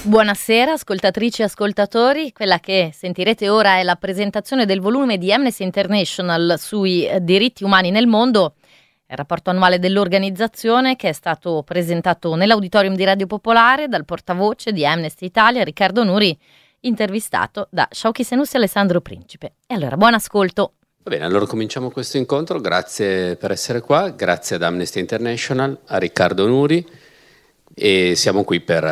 Buonasera ascoltatrici e ascoltatori, quella che sentirete ora è la presentazione del volume di Amnesty International sui diritti umani nel mondo, il rapporto annuale dell'organizzazione che è stato presentato nell'auditorium di Radio Popolare dal portavoce di Amnesty Italia, Riccardo Nuri, intervistato da Sciauchi Senussi e Alessandro Principe. E allora, buon ascolto. Va bene, allora cominciamo questo incontro, grazie per essere qua, grazie ad Amnesty International, a Riccardo Nuri. E siamo qui per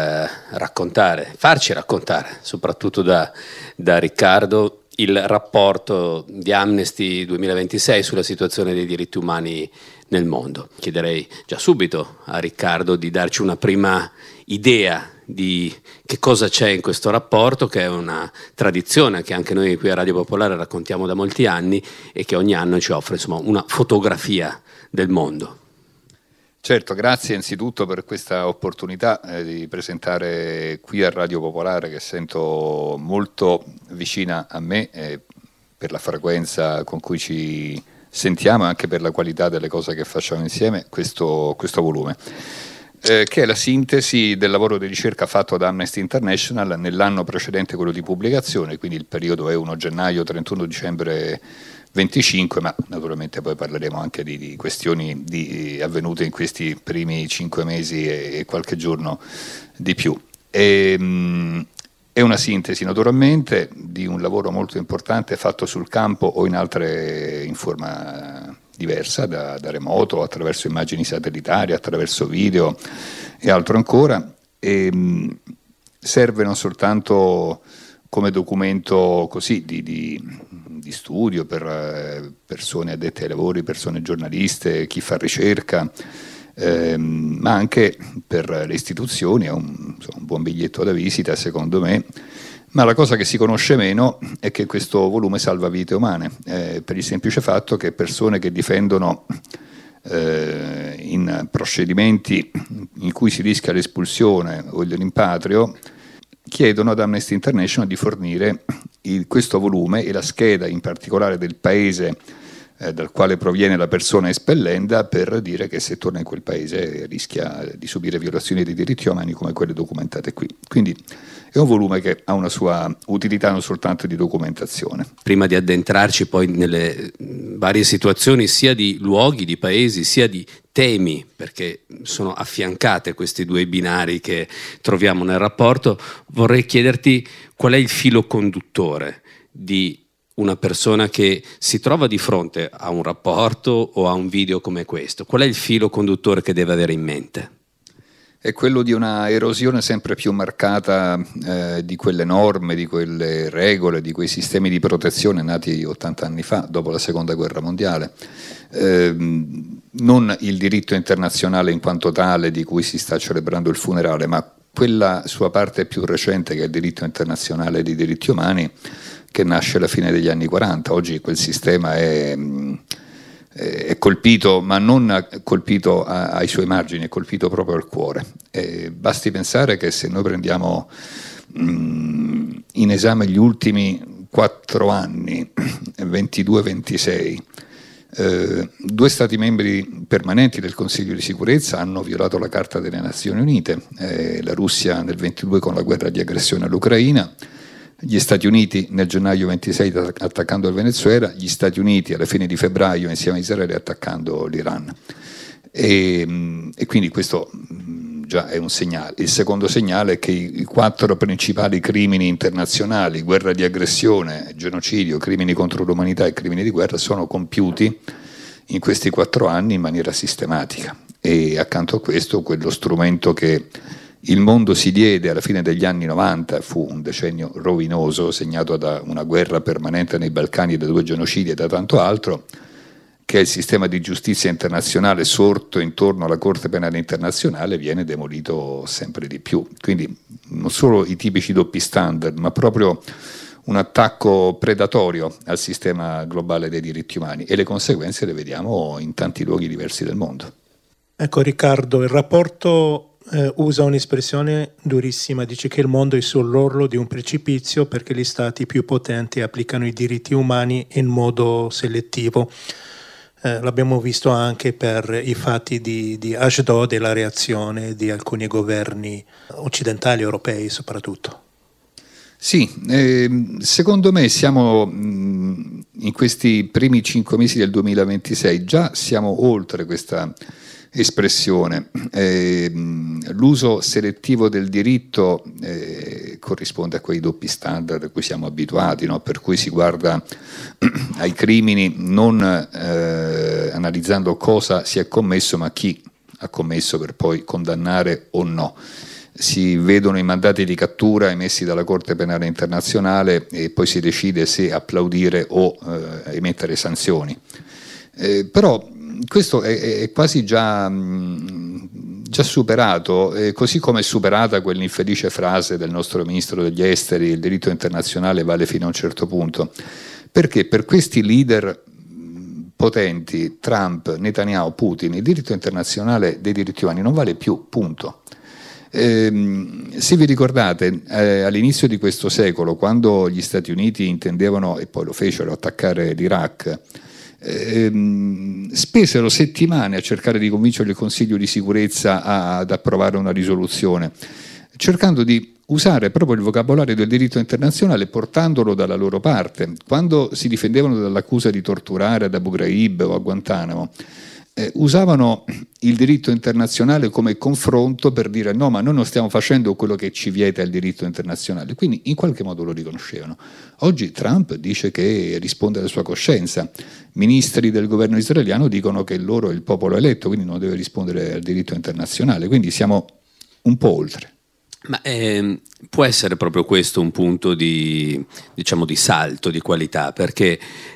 farci raccontare, soprattutto da Riccardo, il rapporto di Amnesty 2026 sulla situazione dei diritti umani nel mondo. Chiederei già subito a Riccardo di darci una prima idea di che cosa c'è in questo rapporto, che è una tradizione che anche noi qui a Radio Popolare raccontiamo da molti anni e che ogni anno ci offre insomma una fotografia del mondo. Certo, grazie innanzitutto per questa opportunità di presentare qui a Radio Popolare, che sento molto vicina a me per la frequenza con cui ci sentiamo e anche per la qualità delle cose che facciamo insieme, questo volume, che è la sintesi del lavoro di ricerca fatto da Amnesty International nell'anno precedente quello di pubblicazione, quindi il periodo è 1 gennaio-31 dicembre 25, ma naturalmente poi parleremo anche di questioni avvenute in questi primi 5 mesi e qualche giorno di più. È una sintesi naturalmente di un lavoro molto importante fatto sul campo o in forma diversa, da remoto, attraverso immagini satellitari, attraverso video e altro ancora, e serve non soltanto come documento così di studio per persone addette ai lavori, persone giornaliste, chi fa ricerca, ma anche per le istituzioni, è un buon biglietto da visita secondo me. Ma la cosa che si conosce meno è che questo volume salva vite umane, per il semplice fatto che persone che difendono in procedimenti in cui si rischia l'espulsione o il rimpatrio chiedono ad Amnesty International di fornire questo volume e la scheda in particolare del paese dal quale proviene la persona espellenda, per dire che se torna in quel paese rischia di subire violazioni dei diritti umani come quelle documentate qui. Quindi è un volume che ha una sua utilità non soltanto di documentazione. Prima di addentrarci poi nelle varie situazioni sia di luoghi, di paesi, sia di temi, perché sono affiancate questi due binari che troviamo nel rapporto, vorrei chiederti qual è il filo conduttore di una persona che si trova di fronte a un rapporto o a un video come questo. Qual è il filo conduttore che deve avere in mente? È quello di una erosione sempre più marcata di quelle norme, di quelle regole, di quei sistemi di protezione nati 80 anni fa, dopo la Seconda Guerra Mondiale. Non il diritto internazionale in quanto tale di cui si sta celebrando il funerale, ma quella sua parte più recente che è il diritto internazionale dei diritti umani, che nasce alla fine degli anni 40. Oggi quel sistema è colpito, ma non colpito ai suoi margini, è colpito proprio al cuore. Basti pensare che se noi prendiamo in esame gli ultimi 4 anni, 22-26, 2 Stati membri permanenti del Consiglio di sicurezza hanno violato la Carta delle Nazioni Unite, la Russia nel 22 con la guerra di aggressione all'Ucraina, gli Stati Uniti nel gennaio 26 attaccando il Venezuela, gli Stati Uniti alla fine di febbraio insieme a Israele attaccando l'Iran. E quindi questo già è un segnale. Il secondo segnale è che i 4 principali crimini internazionali, guerra di aggressione, genocidio, crimini contro l'umanità e crimini di guerra, sono compiuti in questi 4 anni in maniera sistematica. E accanto a questo, quello strumento che il mondo si diede alla fine degli anni 90 fu un decennio rovinoso, segnato da una guerra permanente nei Balcani, da 2 genocidi e da tanto altro, che è il sistema di giustizia internazionale sorto intorno alla Corte Penale Internazionale, viene demolito sempre di più. Quindi non solo i tipici doppi standard, ma proprio un attacco predatorio al sistema globale dei diritti umani, e le conseguenze le vediamo in tanti luoghi diversi del mondo. Ecco Riccardo, il rapporto usa un'espressione durissima, dice che il mondo è sull'orlo di un precipizio perché gli stati più potenti applicano i diritti umani in modo selettivo. L'abbiamo visto anche per i fatti di Ashdod e la reazione di alcuni governi occidentali, europei soprattutto. Sì, secondo me siamo in questi primi 5 mesi del 2026, già siamo oltre questa espressione. L'uso selettivo del diritto corrisponde a quei doppi standard a cui siamo abituati, no? Per cui si guarda ai crimini non analizzando cosa si è commesso, ma chi ha commesso per poi condannare o no. Si vedono i mandati di cattura emessi dalla Corte Penale Internazionale e poi si decide se applaudire o emettere sanzioni. Però questo è quasi già superato, così come è superata quell'infelice frase del nostro Ministro degli Esteri: il diritto internazionale vale fino a un certo punto. Perché per questi leader potenti, Trump, Netanyahu, Putin, il diritto internazionale dei diritti umani non vale più, punto. Se vi ricordate, all'inizio di questo secolo, quando gli Stati Uniti intendevano, e poi lo fecero, attaccare l'Iraq, spesero settimane a cercare di convincere il Consiglio di sicurezza ad approvare una risoluzione, cercando di usare proprio il vocabolario del diritto internazionale, portandolo dalla loro parte. Quando si difendevano dall'accusa di torturare ad Abu Ghraib o a Guantanamo, usavano il diritto internazionale come confronto per dire: no, ma noi non stiamo facendo quello che ci vieta il diritto internazionale. Quindi in qualche modo lo riconoscevano. Oggi Trump dice che risponde alla sua coscienza, ministri del governo israeliano dicono che loro è il popolo eletto, quindi non deve rispondere al diritto internazionale, quindi siamo un po' oltre. Ma può essere proprio questo un punto di salto di qualità, perché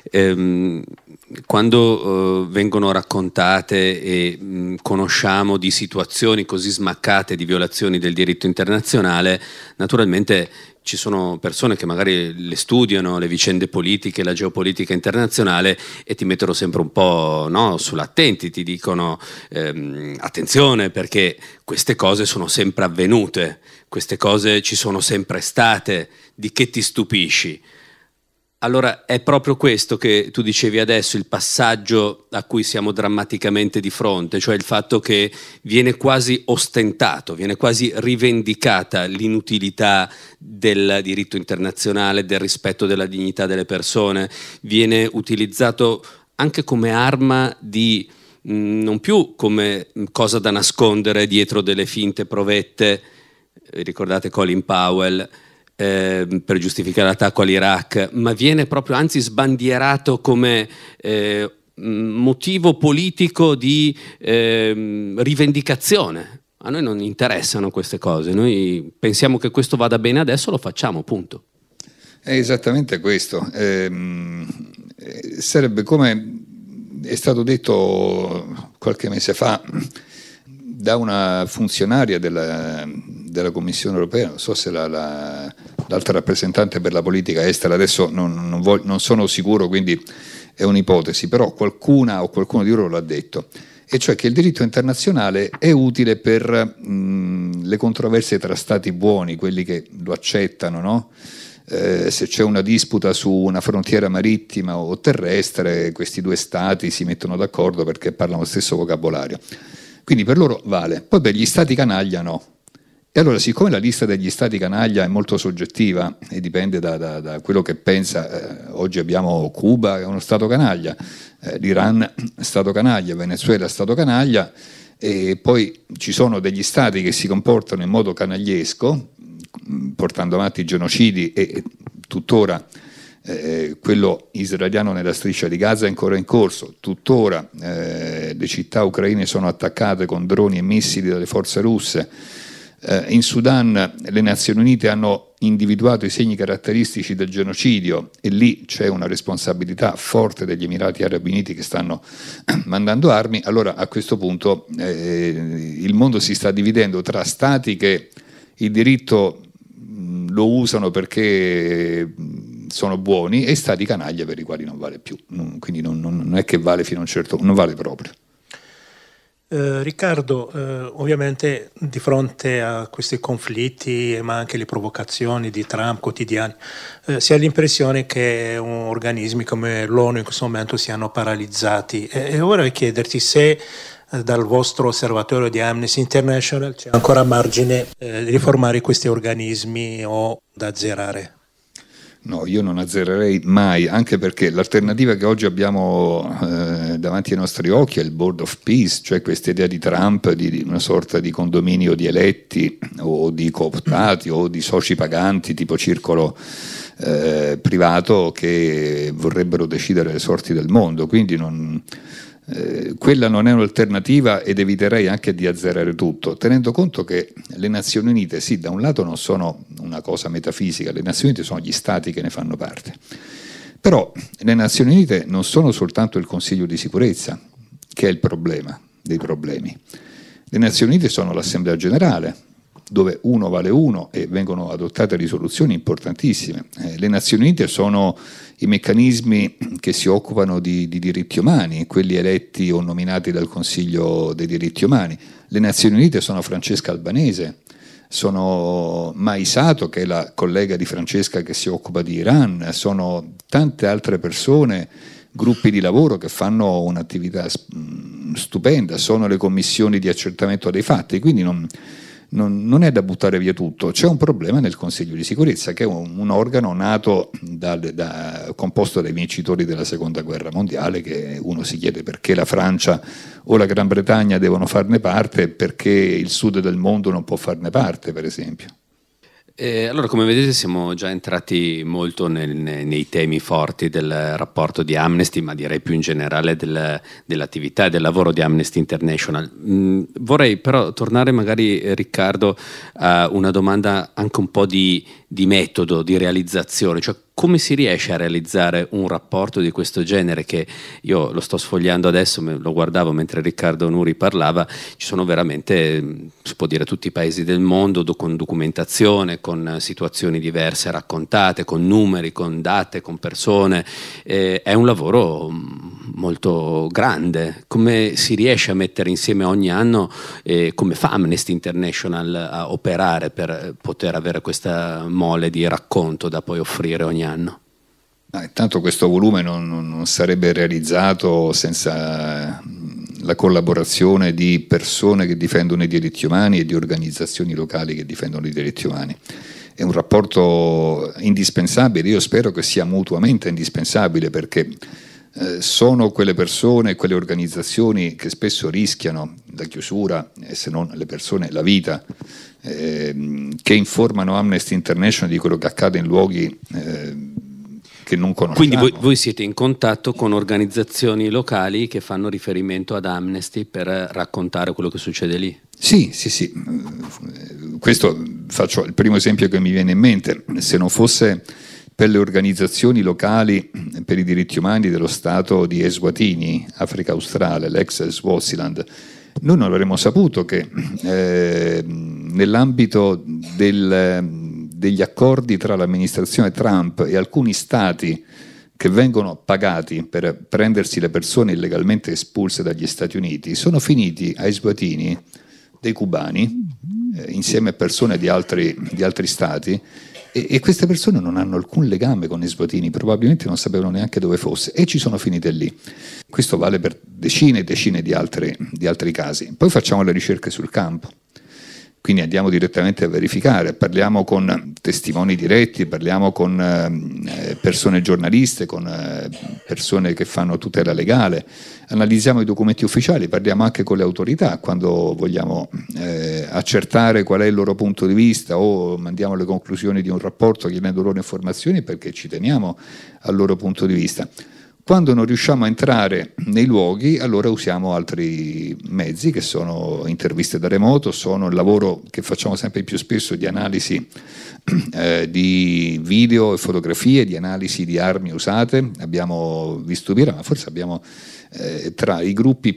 quando vengono raccontate e conosciamo di situazioni così smaccate di violazioni del diritto internazionale, naturalmente ci sono persone che magari le studiano, le vicende politiche, la geopolitica internazionale, e ti mettono sempre un po', no, sull'attenti, ti dicono attenzione, perché queste cose sono sempre avvenute, queste cose ci sono sempre state, di che ti stupisci? Allora è proprio questo che tu dicevi adesso, il passaggio a cui siamo drammaticamente di fronte, cioè il fatto che viene quasi ostentato, viene quasi rivendicata l'inutilità del diritto internazionale, del rispetto della dignità delle persone, viene utilizzato anche come arma di, non più come cosa da nascondere dietro delle finte provette, ricordate Colin Powell, per giustificare l'attacco all'Iraq, ma viene proprio anzi sbandierato come motivo politico di rivendicazione. A noi non interessano queste cose, noi pensiamo che questo vada bene adesso, lo facciamo, punto. È esattamente questo. Sarebbe come è stato detto qualche mese fa da una funzionaria della Commissione europea, non so se l'altra rappresentante per la politica estera, adesso non sono sicuro, quindi è un'ipotesi, però qualcuna o qualcuno di loro l'ha detto, e cioè che il diritto internazionale è utile per le controversie tra stati buoni, quelli che lo accettano, no? Se c'è una disputa su una frontiera marittima o terrestre, questi due stati si mettono d'accordo perché parlano lo stesso vocabolario. Quindi per loro vale, poi per gli stati canaglia no. E allora, siccome la lista degli stati canaglia è molto soggettiva e dipende da quello che pensa, oggi abbiamo Cuba che è uno stato canaglia, l'Iran è stato canaglia, Venezuela è stato canaglia, e poi ci sono degli stati che si comportano in modo canagliesco, portando avanti genocidi, e tuttora quello israeliano nella striscia di Gaza è ancora in corso, tuttora le città ucraine sono attaccate con droni e missili dalle forze russe. In Sudan le Nazioni Unite hanno individuato i segni caratteristici del genocidio e lì c'è una responsabilità forte degli Emirati Arabi Uniti che stanno mandando armi. Allora a questo punto il mondo si sta dividendo tra stati che il diritto lo usano perché sono buoni e stati canaglia per i quali non vale più, quindi non è che vale fino a un certo punto, non vale proprio. Riccardo, ovviamente di fronte a questi conflitti, ma anche le provocazioni di Trump quotidiane, si ha l'impressione che organismi come l'ONU in questo momento siano paralizzati. E vorrei chiederti se dal vostro osservatorio di Amnesty International c'è ancora margine di riformare questi organismi o da azzerare. No, io non azzererei mai, anche perché l'alternativa che oggi abbiamo davanti ai nostri occhi è il Board of Peace, cioè questa idea di Trump di una sorta di condominio di eletti o di cooptati o di soci paganti tipo circolo privato che vorrebbero decidere le sorti del mondo, quindi quella non è un'alternativa ed eviterei anche di azzerare tutto, tenendo conto che le Nazioni Unite sì, da un lato non sono una cosa metafisica, le Nazioni Unite sono gli stati che ne fanno parte, però le Nazioni Unite non sono soltanto il Consiglio di sicurezza che è il problema dei problemi, le Nazioni Unite sono l'Assemblea Generale dove uno vale uno e vengono adottate risoluzioni importantissime. Le Nazioni Unite sono i meccanismi che si occupano di diritti umani, quelli eletti o nominati dal Consiglio dei diritti umani. Le Nazioni Unite sono Francesca Albanese, sono Mai Sato, che è la collega di Francesca che si occupa di Iran, sono tante altre persone, gruppi di lavoro che fanno un'attività stupenda, sono le commissioni di accertamento dei fatti, quindi non è da buttare via tutto, c'è un problema nel Consiglio di sicurezza che è un organo nato composto dai vincitori della seconda guerra mondiale, che uno si chiede perché la Francia o la Gran Bretagna devono farne parte e perché il sud del mondo non può farne parte, per esempio. Allora, come vedete, siamo già entrati molto nei temi forti del rapporto di Amnesty, ma direi più in generale dell'attività e del lavoro di Amnesty International. Vorrei però tornare magari, Riccardo, a una domanda anche un po' di metodo, di realizzazione, cioè come si riesce a realizzare un rapporto di questo genere, che io lo sto sfogliando adesso, lo guardavo mentre Riccardo Nuri parlava, ci sono veramente, si può dire, tutti i paesi del mondo con documentazione, con situazioni diverse raccontate, con numeri, con date, con persone, è un lavoro molto grande. Come si riesce a mettere insieme ogni anno, come fa Amnesty International a operare per poter avere questa mole di racconto da poi offrire ogni anno? Intanto questo volume non sarebbe realizzato senza la collaborazione di persone che difendono i diritti umani e di organizzazioni locali che difendono i diritti umani. È un rapporto indispensabile, io spero che sia mutuamente indispensabile, perché sono quelle persone, quelle organizzazioni che spesso rischiano la chiusura, e se non le persone, la vita, che informano Amnesty International di quello che accade in luoghi che non conosciamo. Quindi voi siete in contatto con organizzazioni locali che fanno riferimento ad Amnesty per raccontare quello che succede lì? Sì. Questo faccio il primo esempio che mi viene in mente. Se non fosse per le organizzazioni locali per i diritti umani dello Stato di Eswatini, Africa Australe, l'ex Swaziland, noi non avremmo saputo che nell'ambito degli accordi tra l'amministrazione Trump e alcuni stati che vengono pagati per prendersi le persone illegalmente espulse dagli Stati Uniti, sono finiti a Eswatini dei cubani insieme a persone di altri stati, e queste persone non hanno alcun legame con Eswatini, probabilmente non sapevano neanche dove fosse, e ci sono finite lì. Questo vale per decine e decine di altri casi. Poi facciamo le ricerche sul campo, quindi andiamo direttamente a verificare, parliamo con testimoni diretti, parliamo con persone giornaliste, con persone che fanno tutela legale, analizziamo i documenti ufficiali, parliamo anche con le autorità quando vogliamo accertare qual è il loro punto di vista, o mandiamo le conclusioni di un rapporto chiedendo loro informazioni perché ci teniamo al loro punto di vista. Quando non riusciamo a entrare nei luoghi, allora usiamo altri mezzi, che sono interviste da remoto, sono il lavoro che facciamo sempre più spesso di analisi di video e fotografie, di analisi di armi usate. Abbiamo visto ma forse abbiamo tra i gruppi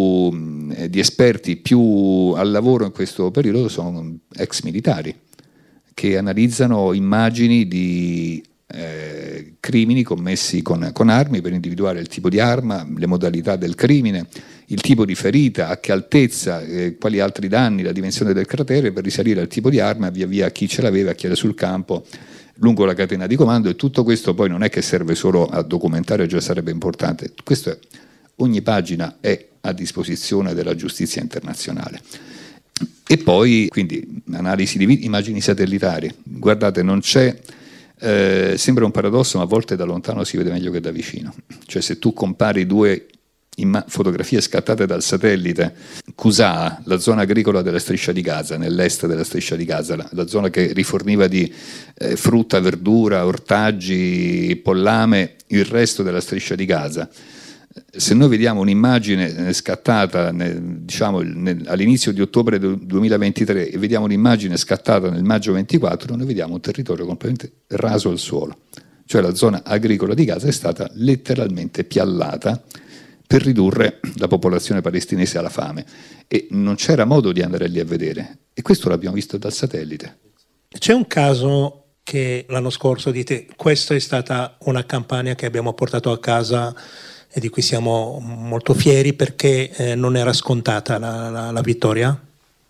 di esperti più al lavoro in questo periodo sono ex militari che analizzano immagini di crimini commessi con armi, per individuare il tipo di arma, le modalità del crimine, il tipo di ferita, a che altezza, quali altri danni, la dimensione del cratere, per risalire al tipo di arma, via via a chi ce l'aveva, a chi era sul campo, lungo la catena di comando. E tutto questo poi non è che serve solo a documentare, già sarebbe importante. Ogni pagina è a disposizione della giustizia internazionale. E poi, quindi, analisi di immagini satellitari. Guardate, non c'è, sembra un paradosso, ma a volte da lontano si vede meglio che da vicino. Cioè, se tu compari due fotografie scattate dal satellite, Kusā, la zona agricola della striscia di Gaza, nell'est della striscia di Gaza, la zona che riforniva di frutta, verdura, ortaggi, pollame, il resto della striscia di Gaza. Se noi vediamo un'immagine scattata all'inizio di ottobre 2023 e vediamo un'immagine scattata nel maggio 24, noi vediamo un territorio completamente raso al suolo. Cioè la zona agricola di Gaza è stata letteralmente piallata per ridurre la popolazione palestinese alla fame, e non c'era modo di andare lì a vedere, e questo l'abbiamo visto dal satellite. C'è un caso che l'anno scorso dite, questa è stata una campagna che abbiamo portato a casa e di cui siamo molto fieri perché non era scontata la vittoria?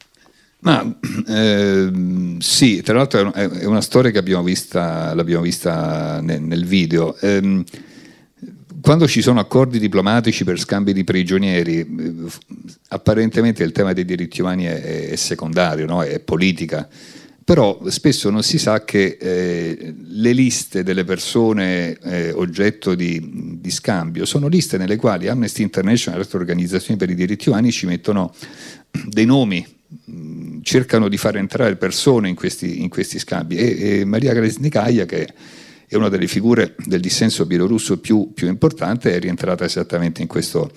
Ma sì, tra l'altro è una storia che l'abbiamo vista nel video. Quando ci sono accordi diplomatici per scambi di prigionieri, apparentemente il tema dei diritti umani è secondario, no? È politica. Però spesso non si sa che le liste delle persone oggetto di scambio sono liste nelle quali Amnesty International e altre organizzazioni per i diritti umani ci mettono dei nomi, cercano di far entrare persone in questi scambi, e Maria Grezhnikaja, che è una delle figure del dissenso bielorusso più importante, è rientrata esattamente in questo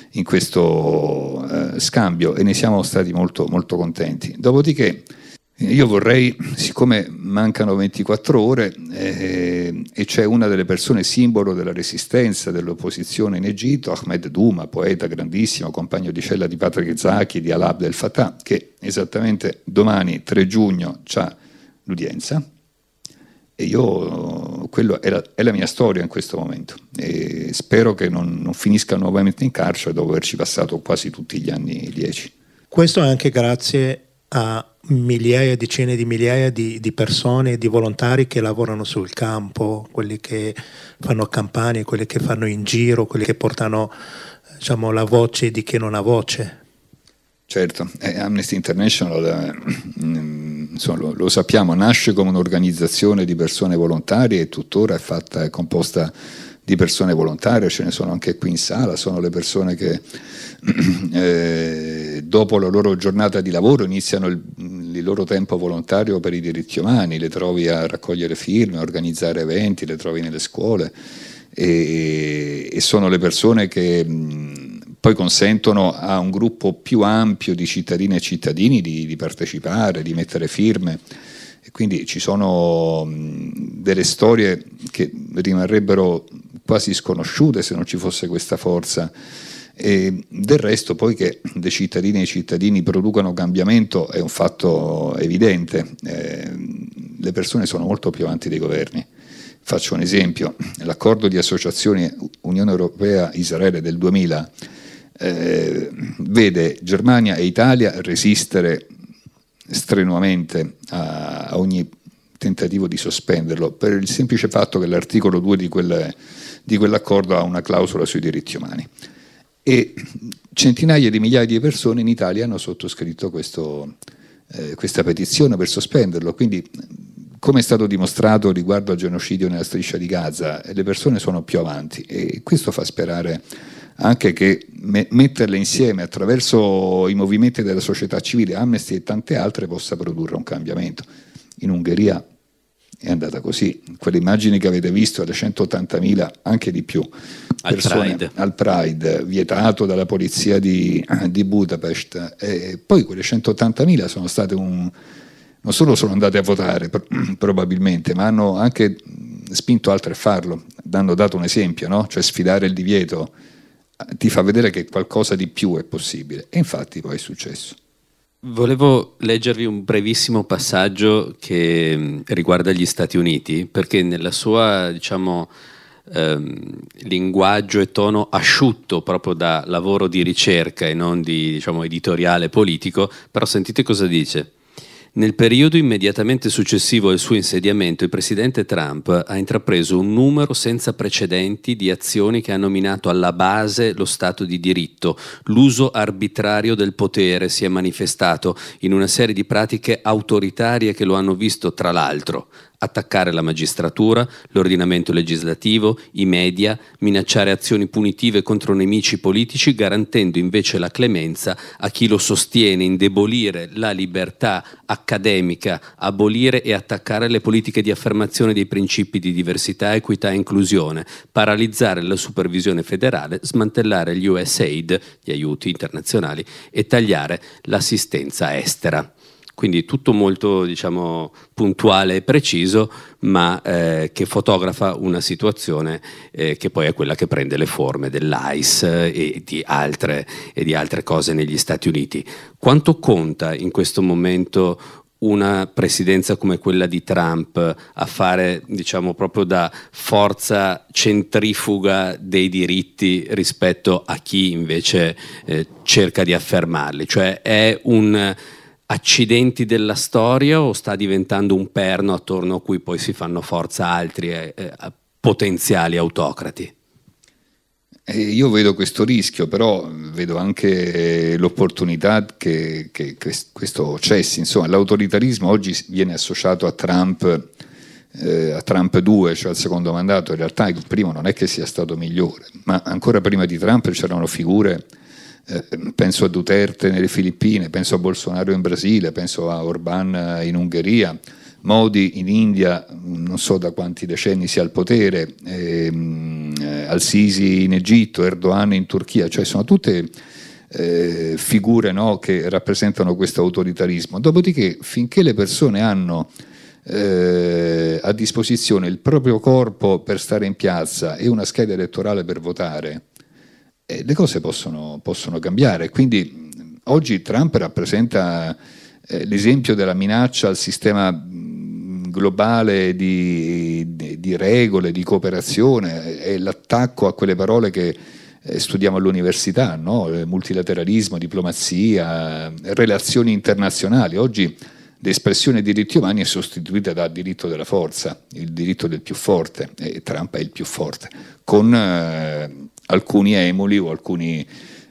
scambio, e ne siamo stati molto, molto contenti. Dopodiché io vorrei, siccome mancano 24 ore e c'è una delle persone simbolo della resistenza, dell'opposizione in Egitto, Ahmed Douma, poeta grandissimo, compagno di cella di Patrick Zaki, di Alaa Abdel Fattah, che esattamente domani, 3 giugno, c'ha l'udienza, e io, quello è la mia storia in questo momento, e spero che non finisca nuovamente in carcere dopo averci passato quasi tutti gli anni 10. Questo è anche grazie a migliaia, decine di migliaia di persone, di volontari che lavorano sul campo, quelli che fanno campagne, quelli che fanno in giro, quelli che portano, diciamo, la voce di chi non ha voce. Certo, Amnesty International, insomma, lo sappiamo, nasce come un'organizzazione di persone volontarie e tuttora è composta di persone volontarie. Ce ne sono anche qui in sala, sono le persone che dopo la loro giornata di lavoro iniziano il loro tempo volontario per i diritti umani, le trovi a raccogliere firme, a organizzare eventi, le trovi nelle scuole, e sono le persone che poi consentono a un gruppo più ampio di cittadine e cittadini di partecipare, di mettere firme. E quindi ci sono delle storie che rimarrebbero quasi sconosciute se non ci fosse questa forza. E del resto, poi, che dei cittadini e i cittadini producano cambiamento è un fatto evidente. Le persone sono molto più avanti dei governi. Faccio un esempio: l'accordo di associazione Unione Europea-Israele del 2000 vede Germania e Italia resistere strenuamente a ogni tentativo di sospenderlo, per il semplice fatto che l'articolo 2 di quell'accordo ha una clausola sui diritti umani, e centinaia di migliaia di persone in Italia hanno sottoscritto questa petizione per sospenderlo. Quindi, come è stato dimostrato riguardo al genocidio nella striscia di Gaza, le persone sono più avanti, e questo fa sperare anche che metterle insieme attraverso i movimenti della società civile, Amnesty e tante altre, possa produrre un cambiamento. In Ungheria è andata così. Quelle immagini che avete visto, alle 180.000, anche di più, persone al Pride, vietato dalla polizia di Budapest, e poi quelle 180.000 sono state non solo sono andate a votare probabilmente, ma hanno anche spinto altri a farlo, hanno dato un esempio, no? Cioè, sfidare il divieto ti fa vedere che qualcosa di più è possibile, e infatti poi è successo. Volevo leggervi un brevissimo passaggio che riguarda gli Stati Uniti, perché nella sua, diciamo, linguaggio e tono asciutto proprio da lavoro di ricerca e non di, diciamo, editoriale politico, però sentite cosa dice. Nel periodo immediatamente successivo al suo insediamento, il presidente Trump ha intrapreso un numero senza precedenti di azioni che hanno minato alla base lo Stato di diritto. L'uso arbitrario del potere si è manifestato in una serie di pratiche autoritarie che lo hanno visto, tra l'altro, attaccare la magistratura, l'ordinamento legislativo, i media, minacciare azioni punitive contro nemici politici, garantendo invece la clemenza a chi lo sostiene, indebolire la libertà accademica, abolire e attaccare le politiche di affermazione dei principi di diversità, equità e inclusione, paralizzare la supervisione federale, smantellare gli USAID, gli aiuti internazionali, e tagliare l'assistenza estera. Quindi tutto molto, diciamo, puntuale e preciso, ma che fotografa una situazione che poi è quella che prende le forme dell'ICE e di altre cose negli Stati Uniti. Quanto conta in questo momento una presidenza come quella di Trump a fare, diciamo, proprio da forza centrifuga dei diritti rispetto a chi invece cerca di affermarli? Cioè è un accidenti della storia o sta diventando un perno attorno a cui poi si fanno forza altri potenziali autocrati? Io vedo questo rischio, però vedo anche l'opportunità che questo cessi. Insomma, l'autoritarismo oggi viene associato a Trump 2, cioè al secondo mandato. In realtà il primo non è che sia stato migliore, ma ancora prima di Trump c'erano figure, penso a Duterte nelle Filippine, penso a Bolsonaro in Brasile, penso a Orbán in Ungheria, Modi in India, non so da quanti decenni sia al potere, Al-Sisi in Egitto, Erdogan in Turchia, cioè sono tutte figure, no, che rappresentano questo autoritarismo. Dopodiché, finché le persone hanno a disposizione il proprio corpo per stare in piazza e una scheda elettorale per votare, le cose possono cambiare. Quindi oggi Trump rappresenta l'esempio della minaccia al sistema globale di regole, di cooperazione, è l'attacco a quelle parole che studiamo all'università, no? Multilateralismo, diplomazia, relazioni internazionali. Oggi l'espressione diritti umani è sostituita dal diritto della forza, il diritto del più forte, e Trump è il più forte, con alcuni emuli o alcuni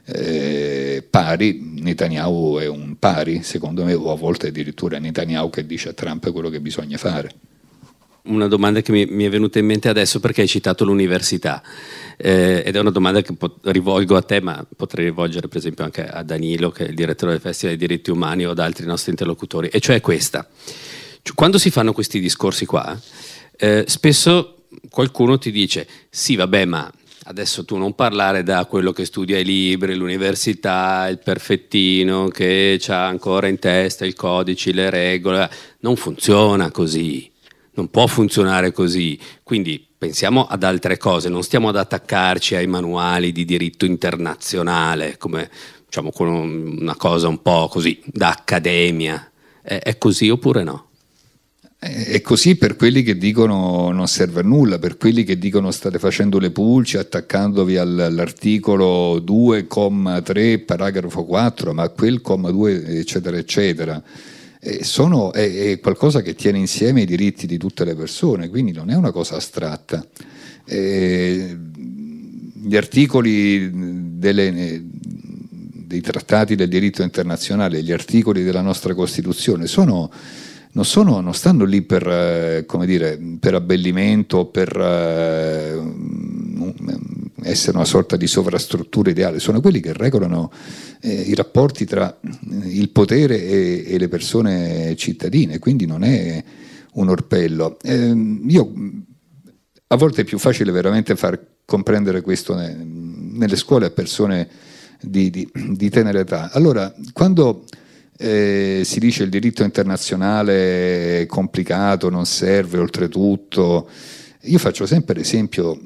pari. Netanyahu è un pari, secondo me, o a volte addirittura Netanyahu che dice a Trump quello che bisogna fare. Una domanda che mi è venuta in mente adesso perché hai citato l'università, ed è una domanda che rivolgo a te, ma potrei rivolgere per esempio anche a Danilo, che è il direttore del Festival dei diritti umani, o ad altri nostri interlocutori, e cioè questa: quando si fanno questi discorsi qua, spesso qualcuno ti dice sì, vabbè, ma adesso tu non parlare da quello che studia i libri, l'università, il perfettino che ha ancora in testa i codici, le regole. Non funziona così, non può funzionare così. Quindi pensiamo ad altre cose, non stiamo ad attaccarci ai manuali di diritto internazionale come, diciamo, con una cosa un po' così da accademia. È così oppure no? È così per quelli che dicono non serve a nulla, per quelli che dicono state facendo le pulci attaccandovi all'articolo 2,3 paragrafo 4, ma quel comma 2 eccetera eccetera. È qualcosa che tiene insieme i diritti di tutte le persone, quindi non è una cosa astratta. Gli articoli dei trattati del diritto internazionale, gli articoli della nostra Costituzione non stanno lì per, come dire, per abbellimento, per essere una sorta di sovrastruttura ideale, sono quelli che regolano i rapporti tra il potere e le persone cittadine, quindi non è un orpello. A volte è più facile veramente far comprendere questo nelle scuole a persone di tenera età. Allora, quando si dice il diritto internazionale è complicato, non serve, oltretutto, io faccio sempre l'esempio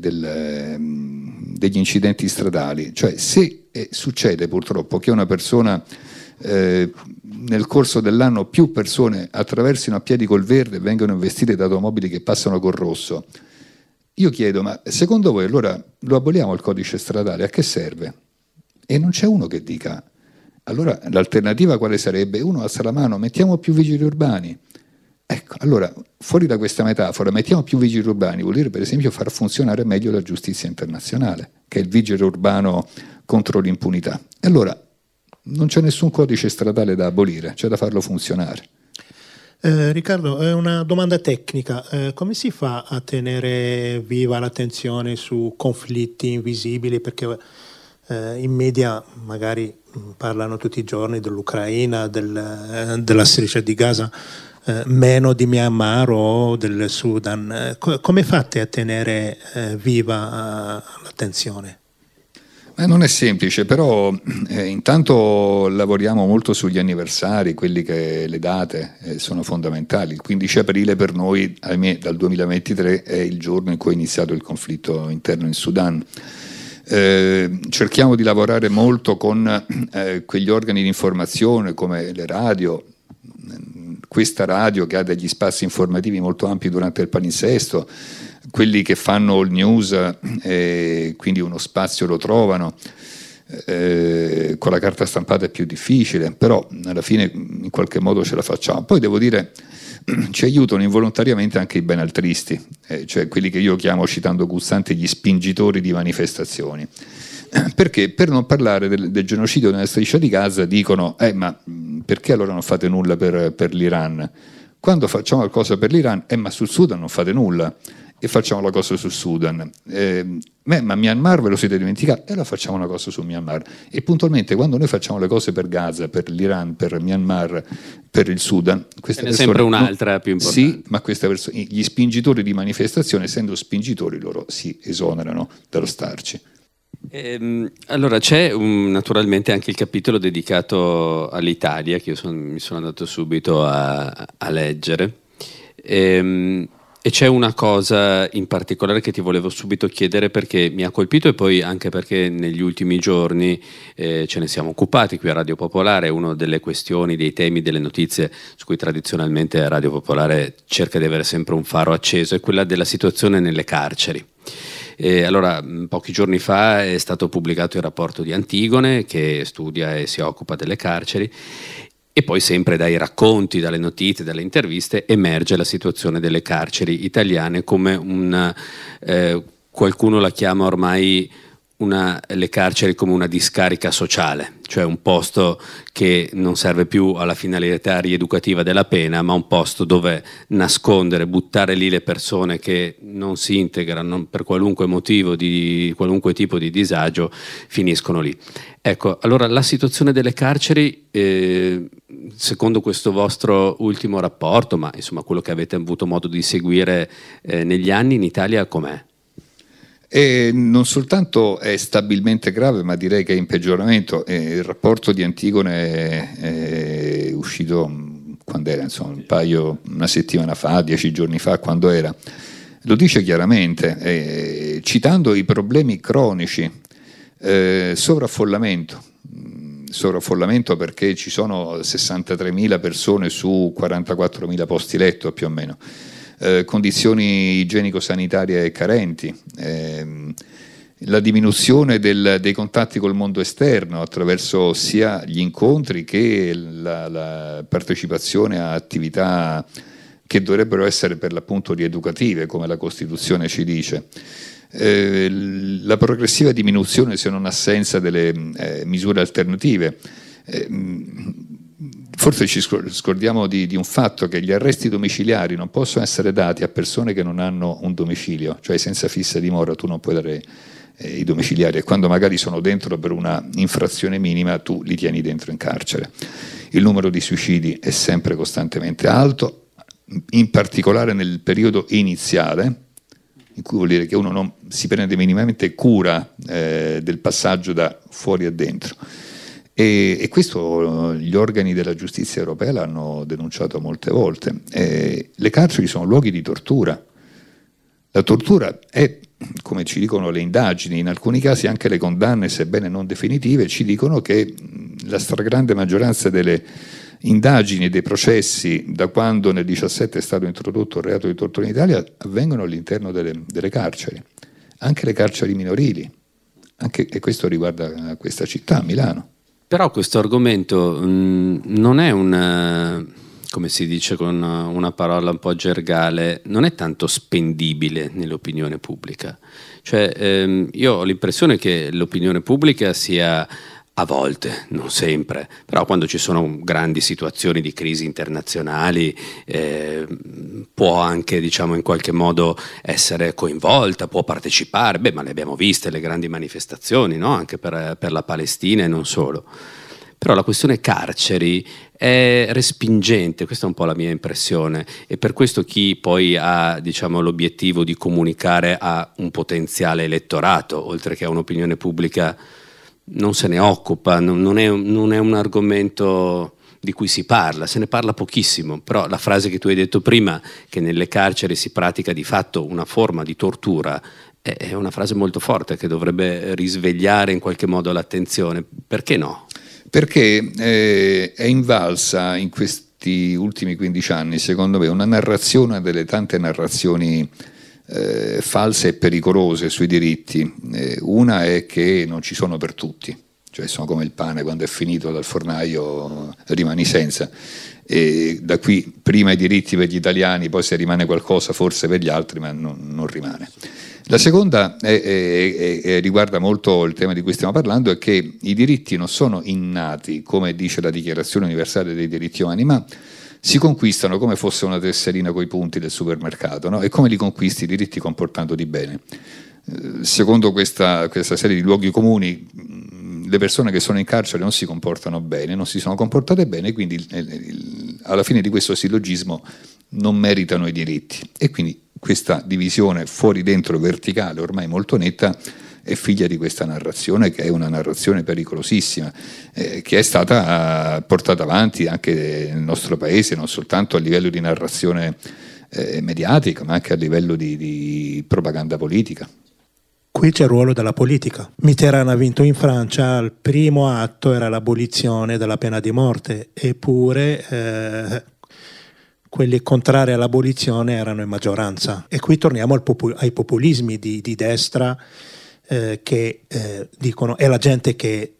degli incidenti stradali, cioè se succede purtroppo che una persona nel corso dell'anno più persone attraversino a piedi col verde e vengono investite da automobili che passano col rosso, io chiedo, ma secondo voi allora lo aboliamo il codice stradale, a che serve? E non c'è uno che dica. Allora l'alternativa quale sarebbe? Uno alza la mano, mettiamo più vigili urbani. Ecco, allora fuori da questa metafora, mettiamo più vigili urbani, vuol dire per esempio far funzionare meglio la giustizia internazionale, che è il vigile urbano contro l'impunità. E allora non c'è nessun codice stradale da abolire, c'è da farlo funzionare. Riccardo, è una domanda tecnica. Come si fa a tenere viva l'attenzione su conflitti invisibili? Perché in media magari parlano tutti i giorni dell'Ucraina, della striscia di Gaza, meno di Myanmar o del Sudan. Come fate a tenere viva l'attenzione? Non è semplice, però intanto lavoriamo molto sugli anniversari, le date sono fondamentali. Il 15 aprile per noi, ahimè, dal 2023 è il giorno in cui è iniziato il conflitto interno in Sudan. Cerchiamo di lavorare molto con quegli organi di informazione come le radio, questa radio che ha degli spazi informativi molto ampi durante il palinsesto, quelli che fanno il news, quindi uno spazio lo trovano. Con la carta stampata è più difficile, però alla fine in qualche modo ce la facciamo. Poi devo dire, ci aiutano involontariamente anche i benaltristi, cioè quelli che io chiamo, citando Guzzanti, gli spingitori di manifestazioni. Perché? Per non parlare del genocidio nella striscia di Gaza dicono ma perché allora non fate nulla per l'Iran? Quando facciamo qualcosa per l'Iran, ma sul Sudan non fate nulla, e facciamo la cosa sul Sudan. Ma Myanmar ve lo siete dimenticati, e allora facciamo una cosa su Myanmar. E puntualmente quando noi facciamo le cose per Gaza, per l'Iran, per Myanmar, per il Sudan, questa è sempre un'altra più importante. Sì, ma gli spingitori di manifestazione, essendo spingitori, loro si esonerano dallo starci. Allora c'è naturalmente anche il capitolo dedicato all'Italia, che io mi sono andato subito a leggere, e c'è una cosa in particolare che ti volevo subito chiedere, perché mi ha colpito, e poi anche perché negli ultimi giorni ce ne siamo occupati qui a Radio Popolare. Una delle questioni, dei temi, delle notizie su cui tradizionalmente Radio Popolare cerca di avere sempre un faro acceso è quella della situazione nelle carceri. Allora, pochi giorni fa è stato pubblicato il rapporto di Antigone, che studia e si occupa delle carceri, e poi sempre dai racconti, dalle notizie, dalle interviste emerge la situazione delle carceri italiane come qualcuno la chiama ormai le carceri come una discarica sociale, cioè un posto che non serve più alla finalità rieducativa della pena, ma un posto dove nascondere, buttare lì le persone che non si integrano per qualunque motivo, di qualunque tipo di disagio, finiscono lì. Ecco, allora la situazione delle carceri, secondo questo vostro ultimo rapporto, ma insomma quello che avete avuto modo di seguire negli anni, in Italia com'è? E non soltanto è stabilmente grave, ma direi che è in peggioramento. Il rapporto di Antigone è uscito quando era, insomma, una settimana fa, 10 giorni fa, quando era. Lo dice chiaramente, citando i problemi cronici, sovraffollamento perché ci sono 63.000 persone su 44.000 posti letto più o meno. Condizioni igienico-sanitarie carenti, la diminuzione dei contatti col mondo esterno attraverso sia gli incontri che la partecipazione a attività che dovrebbero essere per l'appunto rieducative, come la Costituzione ci dice. La progressiva diminuzione, se non assenza, delle misure alternative. Forse ci scordiamo di un fatto, che gli arresti domiciliari non possono essere dati a persone che non hanno un domicilio, cioè senza fissa dimora tu non puoi dare i domiciliari, e quando magari sono dentro per una infrazione minima tu li tieni dentro in carcere. Il numero di suicidi è sempre costantemente alto, in particolare nel periodo iniziale, in cui vuol dire che uno non si prende minimamente cura del passaggio da fuori a dentro. E questo gli organi della giustizia europea l'hanno denunciato molte volte. Le carceri sono luoghi di tortura. La tortura è, come ci dicono le indagini, in alcuni casi anche le condanne, sebbene non definitive, ci dicono che la stragrande maggioranza delle indagini e dei processi da quando nel 2017 è stato introdotto il reato di tortura in Italia avvengono all'interno delle carceri, anche le carceri minorili, e questo riguarda questa città, Milano. Però questo argomento non è come si dice con una parola un po' gergale, non è tanto spendibile nell'opinione pubblica. Cioè, io ho l'impressione che l'opinione pubblica sia, a volte, non sempre, però quando ci sono grandi situazioni di crisi internazionali può anche, diciamo, in qualche modo essere coinvolta, può partecipare. Ma le abbiamo viste le grandi manifestazioni, no? Anche per la Palestina e non solo. Però la questione carceri è respingente, questa è un po' la mia impressione, e per questo chi poi ha, diciamo, l'obiettivo di comunicare a un potenziale elettorato, oltre che a un'opinione pubblica, non se ne occupa, non è un argomento di cui si parla, se ne parla pochissimo. Però la frase che tu hai detto prima, che nelle carceri si pratica di fatto una forma di tortura, è una frase molto forte che dovrebbe risvegliare in qualche modo l'attenzione. Perché no? Perché è invalsa in questi ultimi 15 anni, secondo me, una narrazione delle tante narrazioni false e pericolose sui diritti. Una è che non ci sono per tutti, cioè sono come il pane, quando è finito dal fornaio rimani senza, e da qui prima i diritti per gli italiani, poi se rimane qualcosa forse per gli altri, ma non rimane. La seconda riguarda molto il tema di cui stiamo parlando, è che i diritti non sono innati, come dice la Dichiarazione Universale dei Diritti Umani, ma si conquistano come fosse una tesserina coi punti del supermercato, no? E come li conquisti i diritti? Comportandoti bene. Secondo questa serie di luoghi comuni, le persone che sono in carcere non si comportano bene, non si sono comportate bene, quindi alla fine di questo sillogismo non meritano i diritti. E quindi questa divisione fuori dentro verticale, ormai molto netta, è figlia di questa narrazione, che è una narrazione pericolosissima, che è stata portata avanti anche nel nostro paese, non soltanto a livello di narrazione mediatica, ma anche a livello di propaganda politica. Qui c'è il ruolo della politica. Mitterrand ha vinto in Francia, il primo atto era l'abolizione della pena di morte, eppure quelli contrari all'abolizione erano in maggioranza. E qui torniamo ai populismi di destra che dicono è la gente che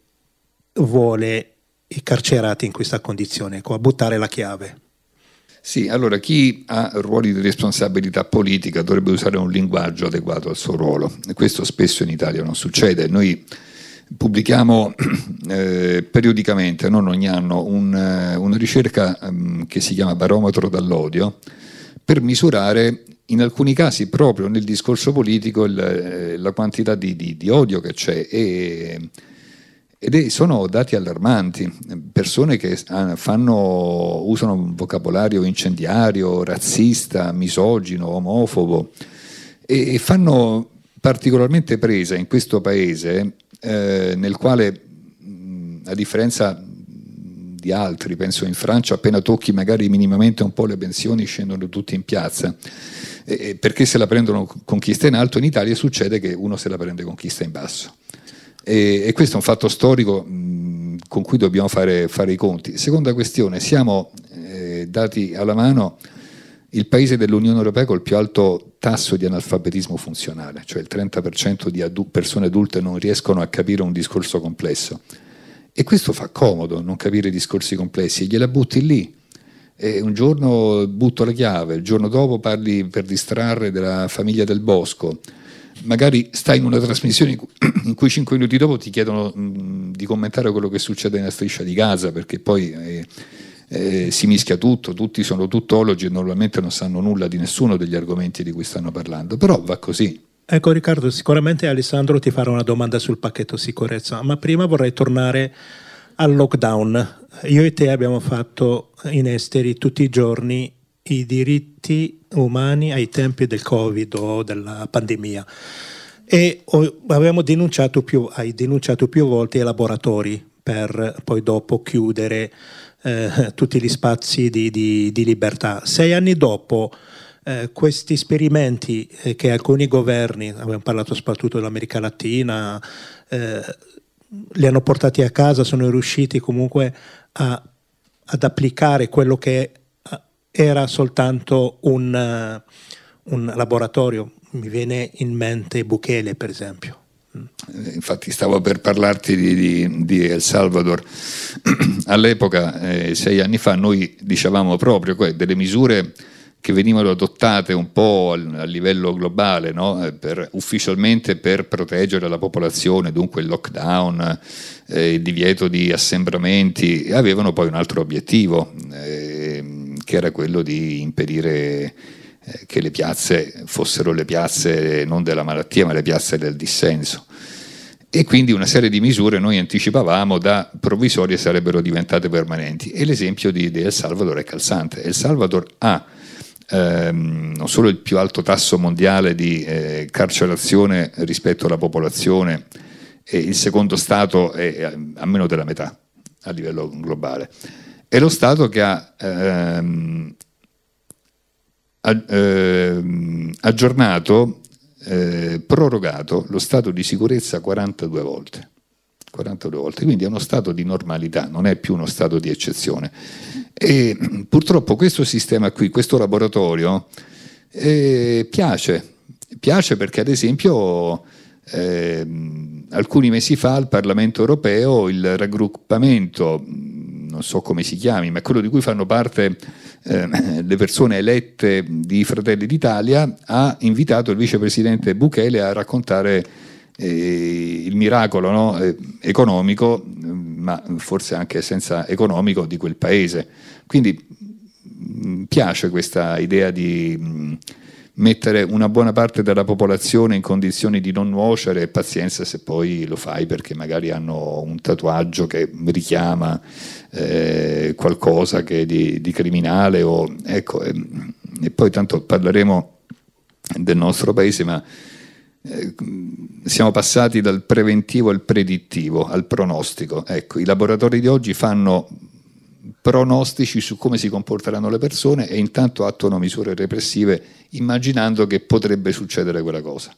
vuole i carcerati in questa condizione, ecco, a buttare la chiave. Sì, allora chi ha ruoli di responsabilità politica dovrebbe usare un linguaggio adeguato al suo ruolo, e questo spesso in Italia non succede. Noi pubblichiamo periodicamente, non ogni anno, una ricerca che si chiama Barometro dall'odio, per misurare in alcuni casi proprio nel discorso politico la quantità di odio che c'è, sono dati allarmanti. Persone che usano un vocabolario incendiario, razzista, misogino, omofobo, e fanno particolarmente presa in questo paese nel quale, a differenza di altri, penso in Francia, appena tocchi magari minimamente un po' le pensioni scendono tutti in piazza, perché se la prendono con chi sta in alto. In Italia succede che uno se la prende con chi sta in basso, e questo è un fatto storico con cui dobbiamo fare i conti. Seconda questione, siamo dati alla mano il paese dell'Unione Europea col più alto tasso di analfabetismo funzionale, cioè il 30% di persone adulte non riescono a capire un discorso complesso, e questo fa comodo non capire discorsi complessi, gliela butti lì, e un giorno butto la chiave, il giorno dopo parli per distrarre della famiglia del bosco, magari stai in una trasmissione in cui 5 minuti dopo ti chiedono di commentare quello che succede nella striscia di Gaza, perché poi si mischia tutto, tutti sono tuttologi e normalmente non sanno nulla di nessuno degli argomenti di cui stanno parlando, però va così. Ecco Riccardo, sicuramente Alessandro ti farà una domanda sul pacchetto sicurezza, ma prima vorrei tornare al lockdown. Io e te abbiamo fatto in esteri tutti i giorni i diritti umani ai tempi del Covid o della pandemia, e abbiamo hai denunciato più volte i laboratori per poi dopo chiudere tutti gli spazi di libertà. 6 anni dopo questi esperimenti che alcuni governi, abbiamo parlato soprattutto dell'America Latina, li hanno portati a casa, sono riusciti comunque a ad applicare quello che era soltanto un laboratorio. Mi viene in mente Bukele, per esempio. Infatti stavo per parlarti di El Salvador. All'epoca, 6 anni fa, noi dicevamo proprio delle misure che venivano adottate un po' a livello globale, no? Ufficialmente per proteggere la popolazione, dunque il lockdown, il divieto di assembramenti, avevano poi un altro obiettivo, che era quello di impedire che le piazze fossero le piazze non della malattia ma le piazze del dissenso, e quindi una serie di misure noi anticipavamo da provvisorie sarebbero diventate permanenti, e l'esempio di El Salvador è calzante. El Salvador ha non solo il più alto tasso mondiale di carcerazione rispetto alla popolazione, e il secondo stato è a meno della metà a livello globale, è lo stato che ha aggiornato, prorogato lo stato di sicurezza 42 volte, quindi è uno stato di normalità, non è più uno stato di eccezione. E purtroppo questo sistema qui, questo laboratorio, piace perché, ad esempio, alcuni mesi fa al Parlamento europeo il raggruppamento, non so come si chiami, ma quello di cui fanno parte le persone elette di Fratelli d'Italia, ha invitato il vicepresidente Bukele a raccontare il miracolo, no? Economico, ma forse anche senza economico, di quel paese. Quindi piace questa idea di mettere una buona parte della popolazione in condizioni di non nuocere, e pazienza se poi lo fai perché magari hanno un tatuaggio che richiama qualcosa che di criminale, ecco, e poi tanto parleremo del nostro paese, ma siamo passati dal preventivo al predittivo, al pronostico. Ecco, i laboratori di oggi fanno pronostici su come si comporteranno le persone e intanto attuano misure repressive immaginando che potrebbe succedere quella cosa.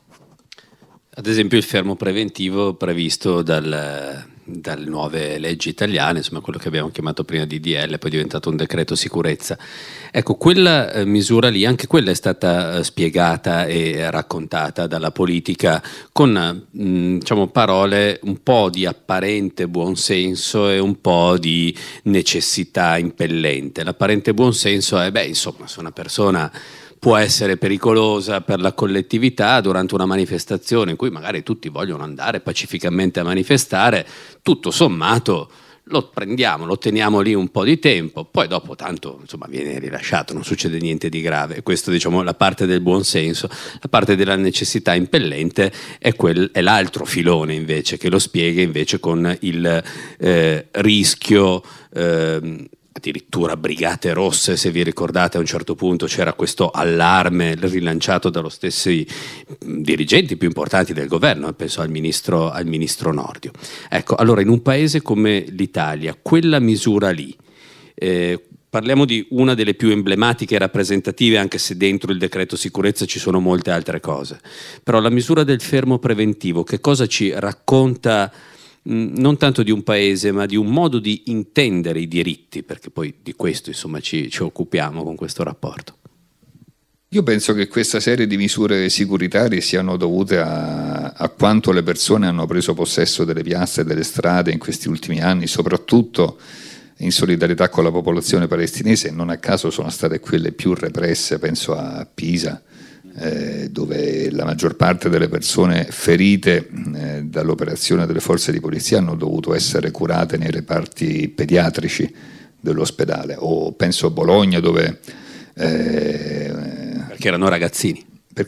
Ad esempio il fermo preventivo previsto dalle nuove leggi italiane, insomma quello che abbiamo chiamato prima DDL, poi è diventato un decreto sicurezza. Ecco, quella misura lì, anche quella è stata spiegata e raccontata dalla politica con diciamo parole un po' di apparente buonsenso e un po' di necessità impellente. L'apparente buonsenso è, insomma, se una persona può essere pericolosa per la collettività durante una manifestazione in cui magari tutti vogliono andare pacificamente a manifestare, tutto sommato lo prendiamo, lo teniamo lì un po' di tempo, poi dopo tanto insomma viene rilasciato, non succede niente di grave. Questo, diciamo, la parte del buonsenso. La parte della necessità impellente è l'altro filone invece, che lo spiega invece con il rischio, addirittura brigate rosse, se vi ricordate. A un certo punto c'era questo allarme rilanciato dallo stessi dirigenti più importanti del governo, penso al ministro Nordio. Ecco, allora in un paese come l'Italia, quella misura lì, parliamo di una delle più emblematiche e rappresentative, anche se dentro il decreto sicurezza ci sono molte altre cose, però la misura del fermo preventivo, che cosa ci racconta non tanto di un paese ma di un modo di intendere i diritti, perché poi di questo insomma ci occupiamo con questo rapporto? Io penso che questa serie di misure sicuritarie siano dovute a quanto le persone hanno preso possesso delle piazze e delle strade in questi ultimi anni, soprattutto in solidarietà con la popolazione palestinese. Non a caso sono state quelle più represse, penso a Pisa, dove la maggior parte delle persone ferite dall'operazione delle forze di polizia hanno dovuto essere curate nei reparti pediatrici dell'ospedale, o penso a Bologna, dove perché erano ragazzini,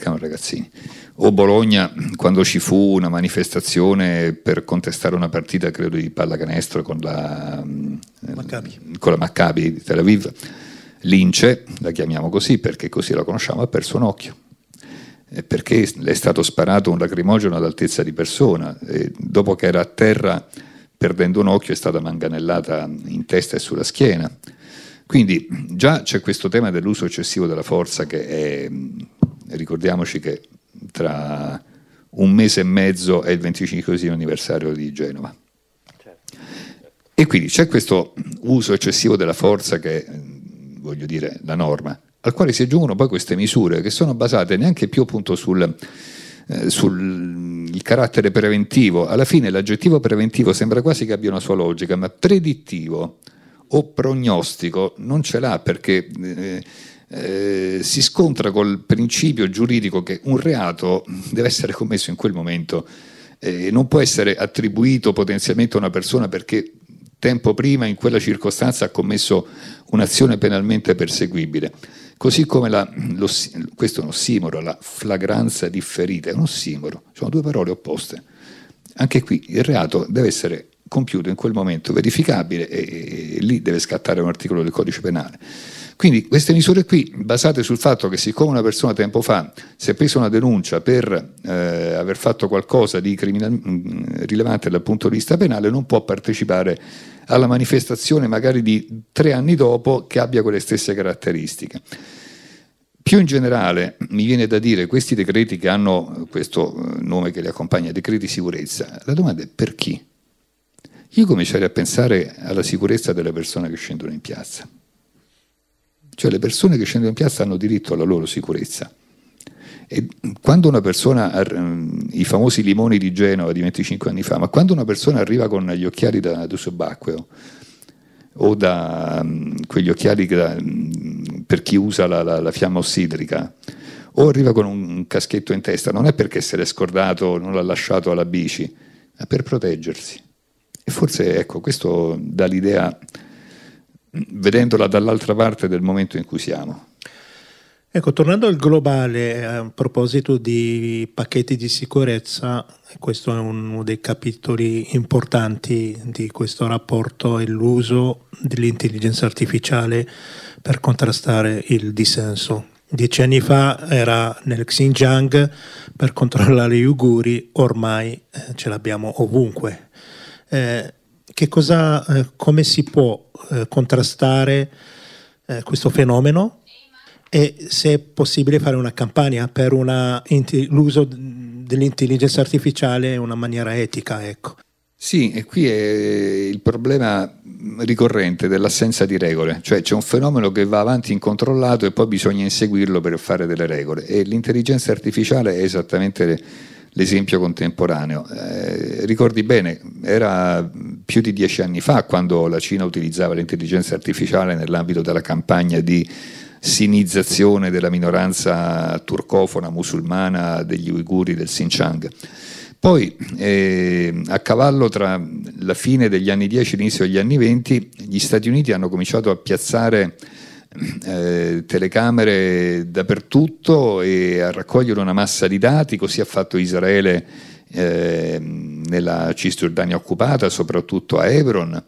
o Bologna, quando ci fu una manifestazione per contestare una partita, credo, di pallacanestro con la Maccabi di Tel Aviv. Lince, la chiamiamo così perché così la conosciamo, ha perso un occhio, perché le è stato sparato un lacrimogeno ad altezza di persona, e dopo che era a terra perdendo un occhio è stata manganellata in testa e sulla schiena. Quindi già c'è questo tema dell'uso eccessivo della forza, che è, ricordiamoci che tra un mese e mezzo è il 25° anniversario di Genova. E quindi c'è questo uso eccessivo della forza che è, voglio dire, la norma, al quale si aggiungono poi queste misure che sono basate neanche più appunto sul carattere preventivo. Alla fine l'aggettivo preventivo sembra quasi che abbia una sua logica, ma predittivo o prognostico non ce l'ha, perché si scontra col principio giuridico che un reato deve essere commesso in quel momento, non può essere attribuito potenzialmente a una persona perché tempo prima in quella circostanza ha commesso un'azione penalmente perseguibile. Così come questo è un ossimoro, la flagranza differita è un ossimoro, sono due parole opposte. Anche qui il reato deve essere compiuto in quel momento, verificabile, e lì deve scattare un articolo del codice penale. Quindi queste misure qui, basate sul fatto che siccome una persona tempo fa si è presa una denuncia per aver fatto qualcosa di rilevante dal punto di vista penale, non può partecipare alla manifestazione magari di 3 anni dopo che abbia quelle stesse caratteristiche. Più in generale mi viene da dire, questi decreti che hanno questo nome che li accompagna, decreti sicurezza, la domanda è per chi? Io comincerei a pensare alla sicurezza delle persone che scendono in piazza. Cioè le persone che scendono in piazza hanno diritto alla loro sicurezza. E quando una persona, i famosi limoni di Genova di 25 anni fa, ma quando una persona arriva con gli occhiali da subacqueo o da quegli occhiali per chi usa la fiamma ossidrica, o arriva con un caschetto in testa, non è perché se l'è scordato, non l'ha lasciato alla bici, ma per proteggersi. E forse, ecco, questo dà l'idea, vedendola dall'altra parte del momento in cui siamo. Ecco, tornando al globale, a proposito di pacchetti di sicurezza, questo è uno dei capitoli importanti di questo rapporto, è l'uso dell'intelligenza artificiale per contrastare il dissenso. 10 anni fa era nel Xinjiang per controllare gli uiguri, ormai ce l'abbiamo ovunque. Come si può contrastare questo fenomeno? E se è possibile fare una campagna per l'uso dell'intelligenza artificiale in una maniera etica, ecco. Sì, e qui è il problema ricorrente dell'assenza di regole, cioè c'è un fenomeno che va avanti incontrollato e poi bisogna inseguirlo per fare delle regole, e l'intelligenza artificiale è esattamente l'esempio contemporaneo. Ricordi bene, era più di 10 anni fa quando la Cina utilizzava l'intelligenza artificiale nell'ambito della campagna di sinizzazione della minoranza turcofona musulmana degli uiguri del Xinjiang. Poi a cavallo tra la fine degli anni 10 e l'inizio degli anni 20 gli Stati Uniti hanno cominciato a piazzare telecamere dappertutto e a raccogliere una massa di dati. Così ha fatto Israele nella Cisgiordania occupata, soprattutto a Hebron.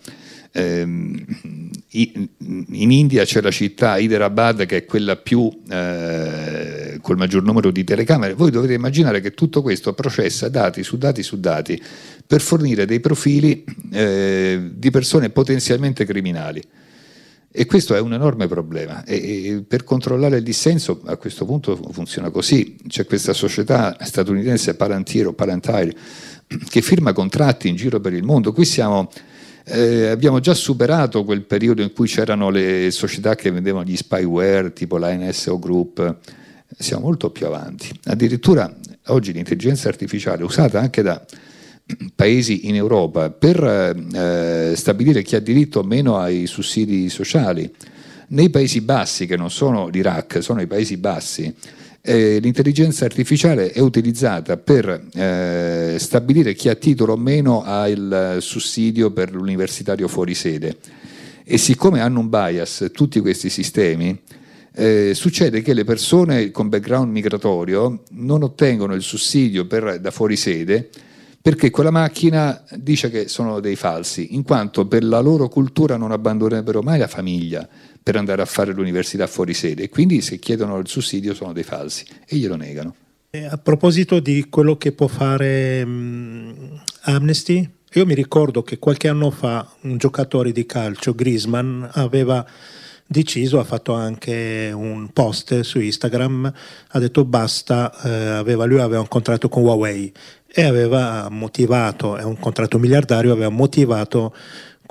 In India c'è la città Hyderabad, che è quella più col maggior numero di telecamere. Voi dovete immaginare che tutto questo processa dati su dati su dati per fornire dei profili di persone potenzialmente criminali, e questo è un enorme problema. E per controllare il dissenso a questo punto funziona così: c'è questa società statunitense Palantir che firma contratti in giro per il mondo. Qui abbiamo già superato quel periodo in cui c'erano le società che vendevano gli spyware tipo la NSO Group, siamo molto più avanti. Addirittura oggi l'intelligenza artificiale è usata anche da paesi in Europa per stabilire chi ha diritto o meno ai sussidi sociali. Nei Paesi Bassi, che non sono l'Iraq, sono i Paesi Bassi, l'intelligenza artificiale è utilizzata per stabilire chi ha titolo o meno al sussidio per l'universitario fuori sede, e siccome hanno un bias tutti questi sistemi, succede che le persone con background migratorio non ottengono il sussidio da fuori sede perché quella macchina dice che sono dei falsi, in quanto per la loro cultura non abbandonerebbero mai la famiglia per andare a fare l'università fuori sede, e quindi se chiedono il sussidio sono dei falsi e glielo negano. A proposito di quello che può fare Amnesty, io mi ricordo che qualche anno fa un giocatore di calcio, Griezmann, aveva fatto anche un post su Instagram, ha detto basta, lui aveva un contratto con Huawei e aveva motivato, è un contratto miliardario, aveva motivato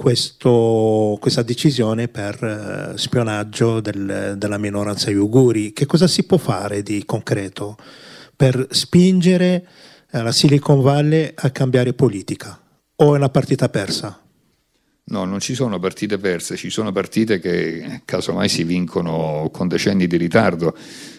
questa decisione per spionaggio della minoranza uiguri. Che cosa si può fare di concreto per spingere la Silicon Valley a cambiare politica? O è una partita persa? No, non ci sono partite perse, ci sono partite che casomai si vincono con decenni di ritardo.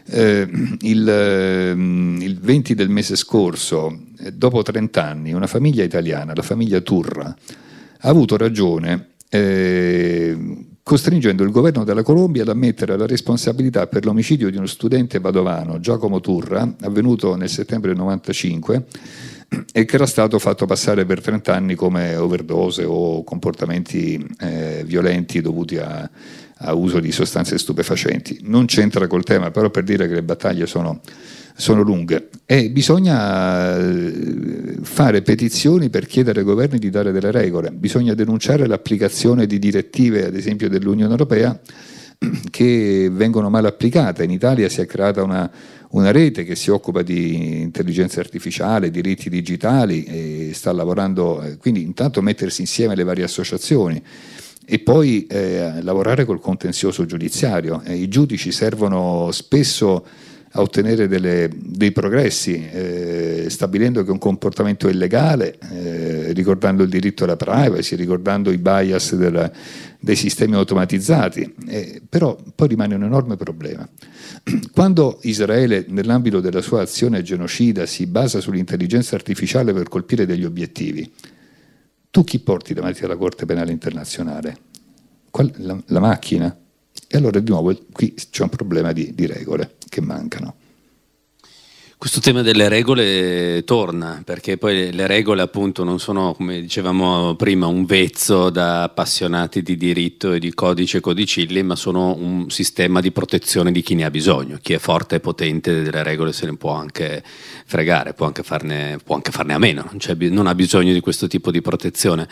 Il 20 del mese scorso, dopo 30 anni, una famiglia italiana, la famiglia Turra, ha avuto ragione costringendo il governo della Colombia ad ammettere la responsabilità per l'omicidio di uno studente padovano, Giacomo Turra, avvenuto nel settembre del 95, e che era stato fatto passare per 30 anni come overdose o comportamenti violenti dovuti a uso di sostanze stupefacenti. Non c'entra col tema, però per dire che le battaglie sono lunghe e bisogna fare petizioni per chiedere ai governi di dare delle regole, bisogna denunciare l'applicazione di direttive, ad esempio dell'Unione Europea, che vengono mal applicate. In Italia si è creata una rete che si occupa di intelligenza artificiale, diritti digitali, e sta lavorando, quindi intanto mettersi insieme le varie associazioni e poi lavorare col contenzioso giudiziario. I giudici servono spesso a ottenere dei progressi, stabilendo che un comportamento è illegale, ricordando il diritto alla privacy, ricordando i bias dei sistemi automatizzati, però poi rimane un enorme problema. Quando Israele, nell'ambito della sua azione genocida, si basa sull'intelligenza artificiale per colpire degli obiettivi, tu chi porti davanti alla Corte Penale Internazionale? La macchina? E allora di nuovo qui c'è un problema di regole che mancano. Questo tema delle regole torna, perché poi le regole appunto non sono, come dicevamo prima, un vezzo da appassionati di diritto e di codice e codicilli, ma sono un sistema di protezione di chi ne ha bisogno. Chi è forte e potente delle regole se ne può anche fregare, può anche farne a meno, non ha bisogno di questo tipo di protezione.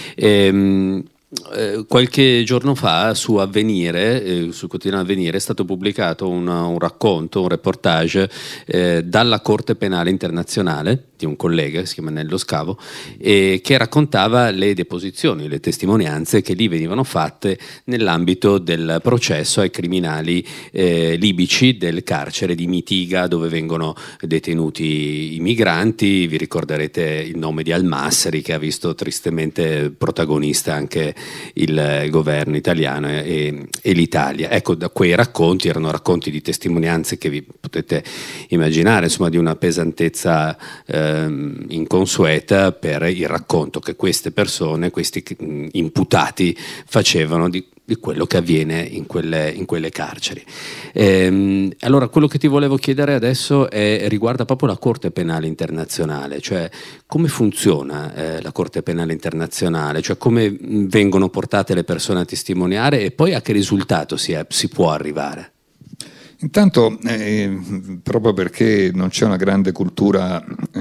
Qualche giorno fa su Avvenire, sul quotidiano Avvenire, è stato pubblicato un racconto, un reportage dalla Corte Penale Internazionale di un collega che si chiama Nello Scavo, che raccontava le deposizioni, le testimonianze che lì venivano fatte nell'ambito del processo ai criminali libici del carcere di Mitiga, dove vengono detenuti i migranti. Vi ricorderete il nome di Al-Masri, che ha visto tristemente protagonista anche il governo italiano e l'Italia. Ecco, da quei racconti, erano racconti di testimonianze che vi potete immaginare, insomma, di una pesantezza inconsueta per il racconto che queste persone, questi imputati facevano di quello che avviene in quelle carceri. Allora quello che ti volevo chiedere adesso riguarda proprio la Corte Penale Internazionale, cioè come funziona la Corte Penale Internazionale, cioè come vengono portate le persone a testimoniare e poi a che risultato si può arrivare? Intanto, proprio perché non c'è una grande cultura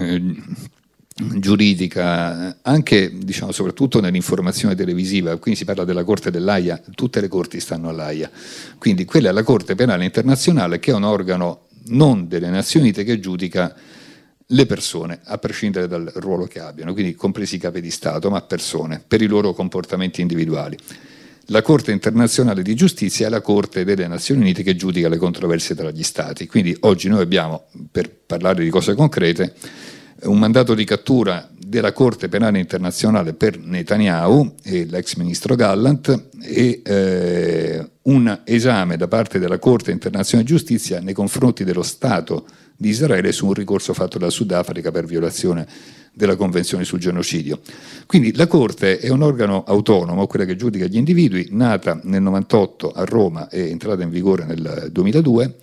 giuridica, anche diciamo soprattutto nell'informazione televisiva, quindi si parla della Corte dell'Aia, tutte le corti stanno all'Aia, quindi quella è la Corte Penale Internazionale, che è un organo non delle Nazioni Unite che giudica le persone, a prescindere dal ruolo che abbiano, quindi compresi i capi di Stato, ma persone, per i loro comportamenti individuali. La Corte Internazionale di Giustizia è la Corte delle Nazioni Unite che giudica le controversie tra gli Stati. Quindi oggi noi abbiamo, per parlare di cose concrete, un mandato di cattura della Corte Penale Internazionale per Netanyahu e l'ex ministro Gallant e un esame da parte della Corte Internazionale di Giustizia nei confronti dello Stato di Israele su un ricorso fatto da Sudafrica per violazione della Convenzione sul genocidio. Quindi la Corte è un organo autonomo, quella che giudica gli individui, nata nel 98 a Roma e entrata in vigore nel 2002,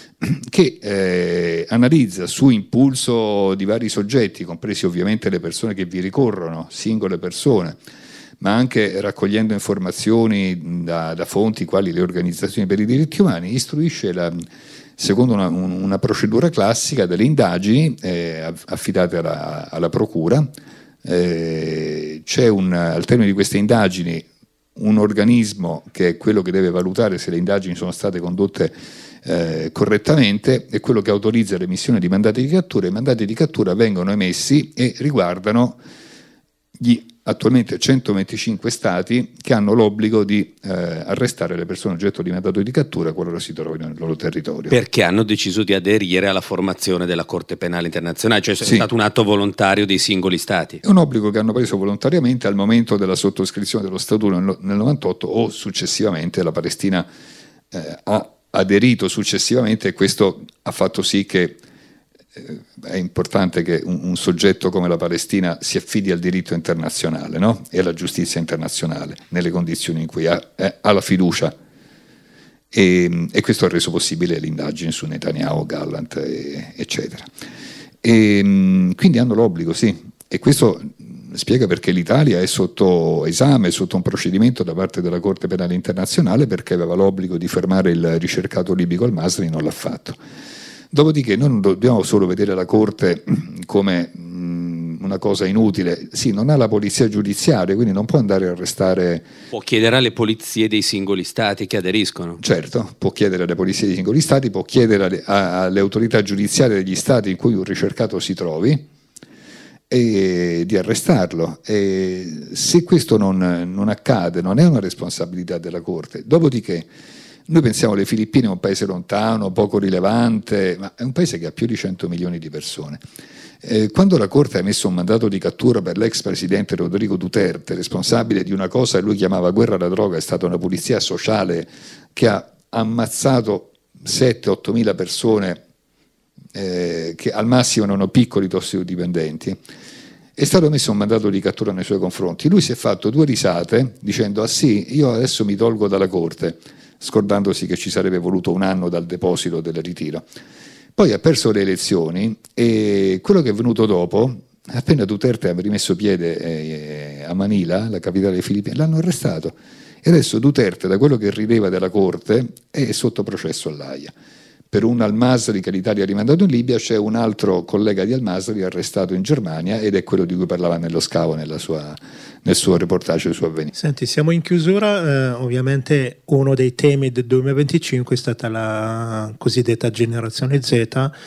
che analizza su impulso di vari soggetti, compresi ovviamente le persone che vi ricorrono, singole persone, ma anche raccogliendo informazioni da fonti quali le organizzazioni per i diritti umani, istruisce secondo una procedura classica delle indagini affidate alla Procura. C'è al termine di queste indagini un organismo che è quello che deve valutare se le indagini sono state condotte correttamente, è quello che autorizza l'emissione di mandati di cattura. I mandati di cattura vengono emessi e riguardano gli attualmente 125 stati che hanno l'obbligo di arrestare le persone oggetto di mandato di cattura qualora si trovino nel loro territorio. Perché hanno deciso di aderire alla formazione della Corte Penale Internazionale, cioè è stato un atto volontario dei singoli stati. È un obbligo che hanno preso volontariamente al momento della sottoscrizione dello Statuto nel 98 o successivamente la Palestina ha aderito successivamente, e questo ha fatto sì che è importante che un soggetto come la Palestina si affidi al diritto internazionale, no? E alla giustizia internazionale nelle condizioni in cui ha la fiducia, e questo ha reso possibile l'indagine su Netanyahu, Gallant eccetera, e quindi hanno l'obbligo, sì, e questo spiega perché l'Italia è sotto esame, sotto un procedimento da parte della Corte Penale Internazionale, perché aveva l'obbligo di fermare il ricercato libico Al-Masri, non l'ha fatto. Dopodiché noi non dobbiamo solo vedere la Corte come una cosa inutile, sì, non ha la polizia giudiziaria, quindi non può andare a arrestare. Può chiedere alle polizie dei singoli stati che aderiscono. Certo, può chiedere alle polizie dei singoli stati, può chiedere alle autorità giudiziarie degli stati in cui un ricercato si trovi e di arrestarlo. E se questo non accade, non è una responsabilità della Corte. Dopodiché noi pensiamo alle Filippine, un paese lontano, poco rilevante, ma è un paese che ha più di 100 milioni di persone. Quando la Corte ha emesso un mandato di cattura per l'ex presidente Rodrigo Duterte, responsabile di una cosa che lui chiamava guerra alla droga, è stata una polizia sociale che ha ammazzato 7-8 mila persone che al massimo erano piccoli tossicodipendenti, è stato emesso un mandato di cattura nei suoi confronti. Lui si è fatto 2 risate dicendo: ah sì, io adesso mi tolgo dalla Corte, scordandosi che ci sarebbe voluto un anno dal deposito del ritiro. Poi ha perso le elezioni, e quello che è venuto dopo, appena Duterte ha rimesso piede a Manila, la capitale delle Filippine, l'hanno arrestato, e adesso Duterte, da quello che rileva della Corte, è sotto processo all'Aia. Per un Al-Masri che l'Italia ha rimandato in Libia, c'è un altro collega di Al-Masri arrestato in Germania, ed è quello di cui parlava nello scavo nel suo reportage su Avvenire. Senti, siamo in chiusura, ovviamente uno dei temi del 2025 è stata la cosiddetta generazione Z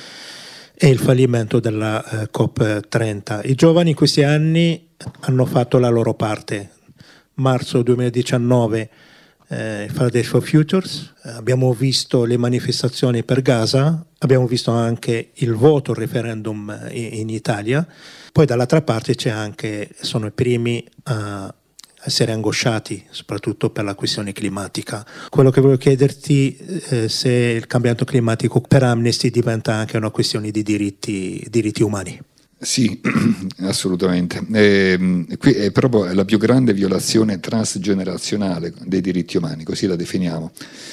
e il fallimento della COP30. I giovani in questi anni hanno fatto la loro parte. Marzo 2019 Fridays for Futures, abbiamo visto le manifestazioni per Gaza, abbiamo visto anche il voto, il referendum in Italia, poi dall'altra parte sono i primi a essere angosciati, soprattutto per la questione climatica. Quello che voglio chiederti se il cambiamento climatico per Amnesty diventa anche una questione di diritti umani. Sì, assolutamente. Qui è proprio la più grande violazione transgenerazionale dei diritti umani, così la definiamo.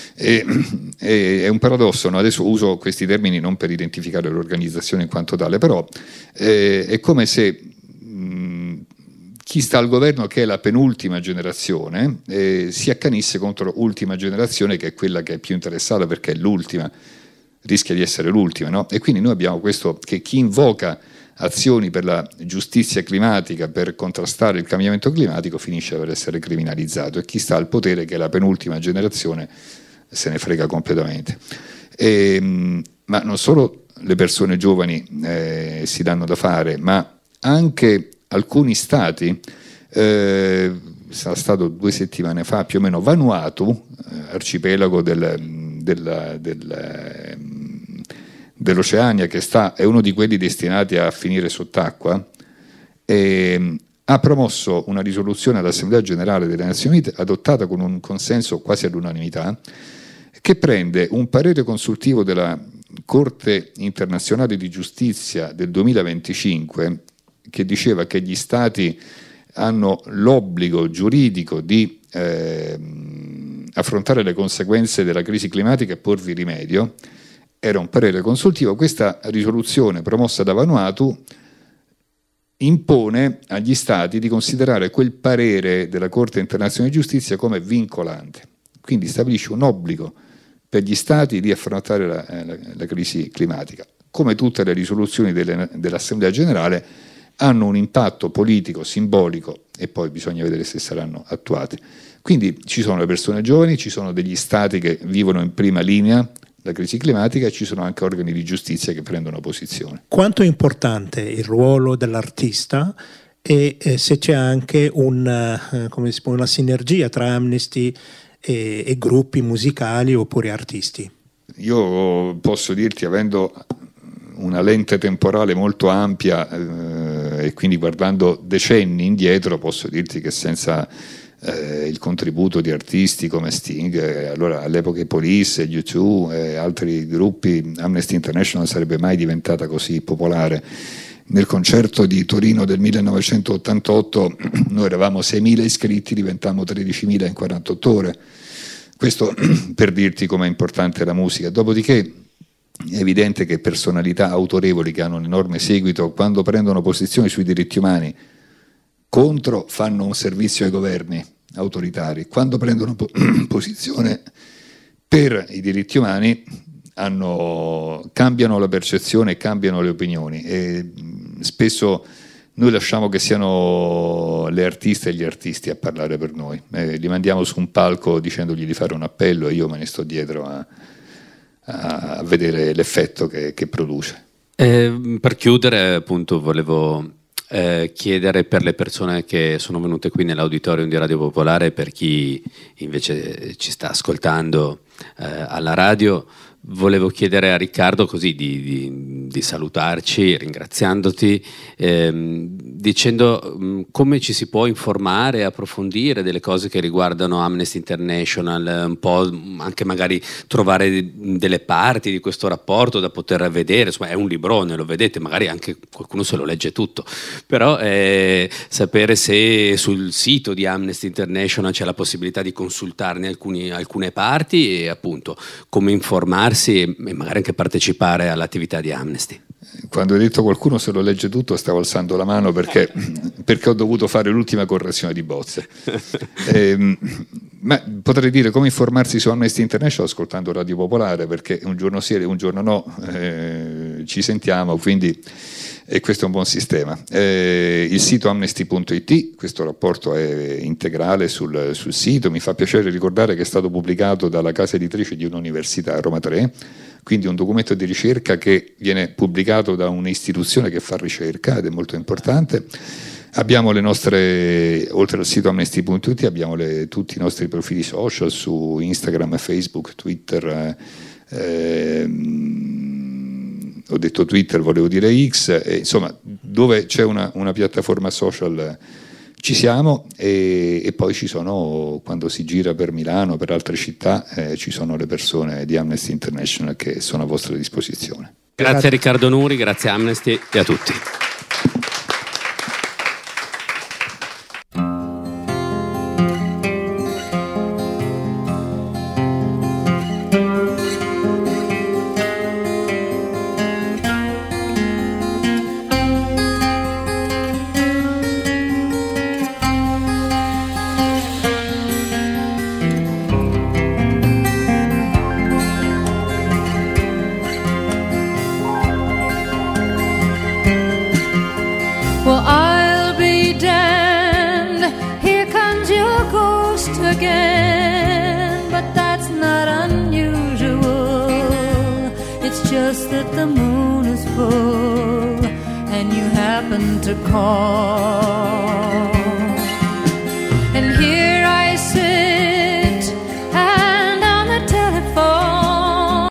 È un paradosso, no? Adesso uso questi termini non per identificare l'organizzazione in quanto tale, però è come se chi sta al governo, che è la penultima generazione, si accanisse contro l'ultima generazione, che è quella che è più interessata perché è l'ultima, rischia di essere l'ultima, no? E quindi noi abbiamo questo, che chi invoca azioni per la giustizia climatica, per contrastare il cambiamento climatico, finisce per essere criminalizzato, e chi sta al potere, che è la penultima generazione, se ne frega completamente. Ma non solo le persone giovani si danno da fare, ma anche alcuni stati, sarà stato 2 settimane fa più o meno, Vanuatu, arcipelago dell'Oceania, che è uno di quelli destinati a finire sott'acqua, ha promosso una risoluzione all'Assemblea Generale delle Nazioni Unite, adottata con un consenso quasi all'unanimità, che prende un parere consultivo della Corte Internazionale di Giustizia del 2025, che diceva che gli Stati hanno l'obbligo giuridico di affrontare le conseguenze della crisi climatica e porvi rimedio. Era un parere consultivo. Questa risoluzione, promossa da Vanuatu, impone agli Stati di considerare quel parere della Corte Internazionale di Giustizia come vincolante. Quindi stabilisce un obbligo per gli Stati di affrontare la crisi climatica. Come tutte le risoluzioni dell'Assemblea Generale, hanno un impatto politico, simbolico, e poi bisogna vedere se saranno attuate. Quindi ci sono le persone giovani, ci sono degli Stati che vivono in prima linea la crisi climatica, e ci sono anche organi di giustizia che prendono posizione. Quanto è importante il ruolo dell'artista e se c'è anche una sinergia tra Amnesty e gruppi musicali oppure artisti. Io posso dirti, avendo una lente temporale molto ampia e quindi guardando decenni indietro, posso dirti che senza il contributo di artisti come Sting, allora all'epoca i Police, U2 e altri gruppi, Amnesty International sarebbe mai diventata così popolare. Nel concerto di Torino del 1988 noi eravamo 6.000 iscritti, diventammo 13.000 in 48 ore. Questo per dirti com'è importante la musica. Dopodiché è evidente che personalità autorevoli che hanno un enorme seguito, quando prendono posizioni sui diritti umani contro, fanno un servizio ai governi autoritari, quando prendono posizione per i diritti umani cambiano la percezione e cambiano le opinioni, e spesso noi lasciamo che siano le artiste e gli artisti a parlare per noi, li mandiamo su un palco dicendogli di fare un appello e io me ne sto dietro a vedere l'effetto che produce. Per chiudere, appunto, volevo chiedere per le persone che sono venute qui nell'auditorium di Radio Popolare, per chi invece ci sta ascoltando alla radio, volevo chiedere a Riccardo così di salutarci ringraziandoti, dicendo come ci si può informare e approfondire delle cose che riguardano Amnesty International, un po' anche magari trovare delle parti di questo rapporto da poter vedere. Insomma, è un librone, lo vedete, magari anche qualcuno se lo legge tutto, però sapere se sul sito di Amnesty International c'è la possibilità di consultarne alcune parti, e appunto come informarsi e magari anche partecipare all'attività di Amnesty. Quando hai detto qualcuno se lo legge tutto, stavo alzando la mano perché ho dovuto fare l'ultima correzione di bozze. Ma potrei dire come informarsi su Amnesty International ascoltando Radio Popolare, perché un giorno sì e un giorno no ci sentiamo, quindi questo è un buon sistema. Il sito amnesty.it, questo rapporto è integrale sul sito. Mi fa piacere ricordare che è stato pubblicato dalla casa editrice di un'università, Roma 3, quindi un documento di ricerca che viene pubblicato da un'istituzione che fa ricerca ed è molto importante. Abbiamo le nostre, oltre al sito amnesty.it, abbiamo tutti i nostri profili social su Instagram, Facebook, Twitter, ho detto Twitter, volevo dire X, insomma dove c'è una piattaforma social ci siamo, e poi ci sono, quando si gira per Milano, per altre città, ci sono le persone di Amnesty International che sono a vostra disposizione. Grazie a Riccardo Nuri, grazie a Amnesty e a tutti. And you happen to call.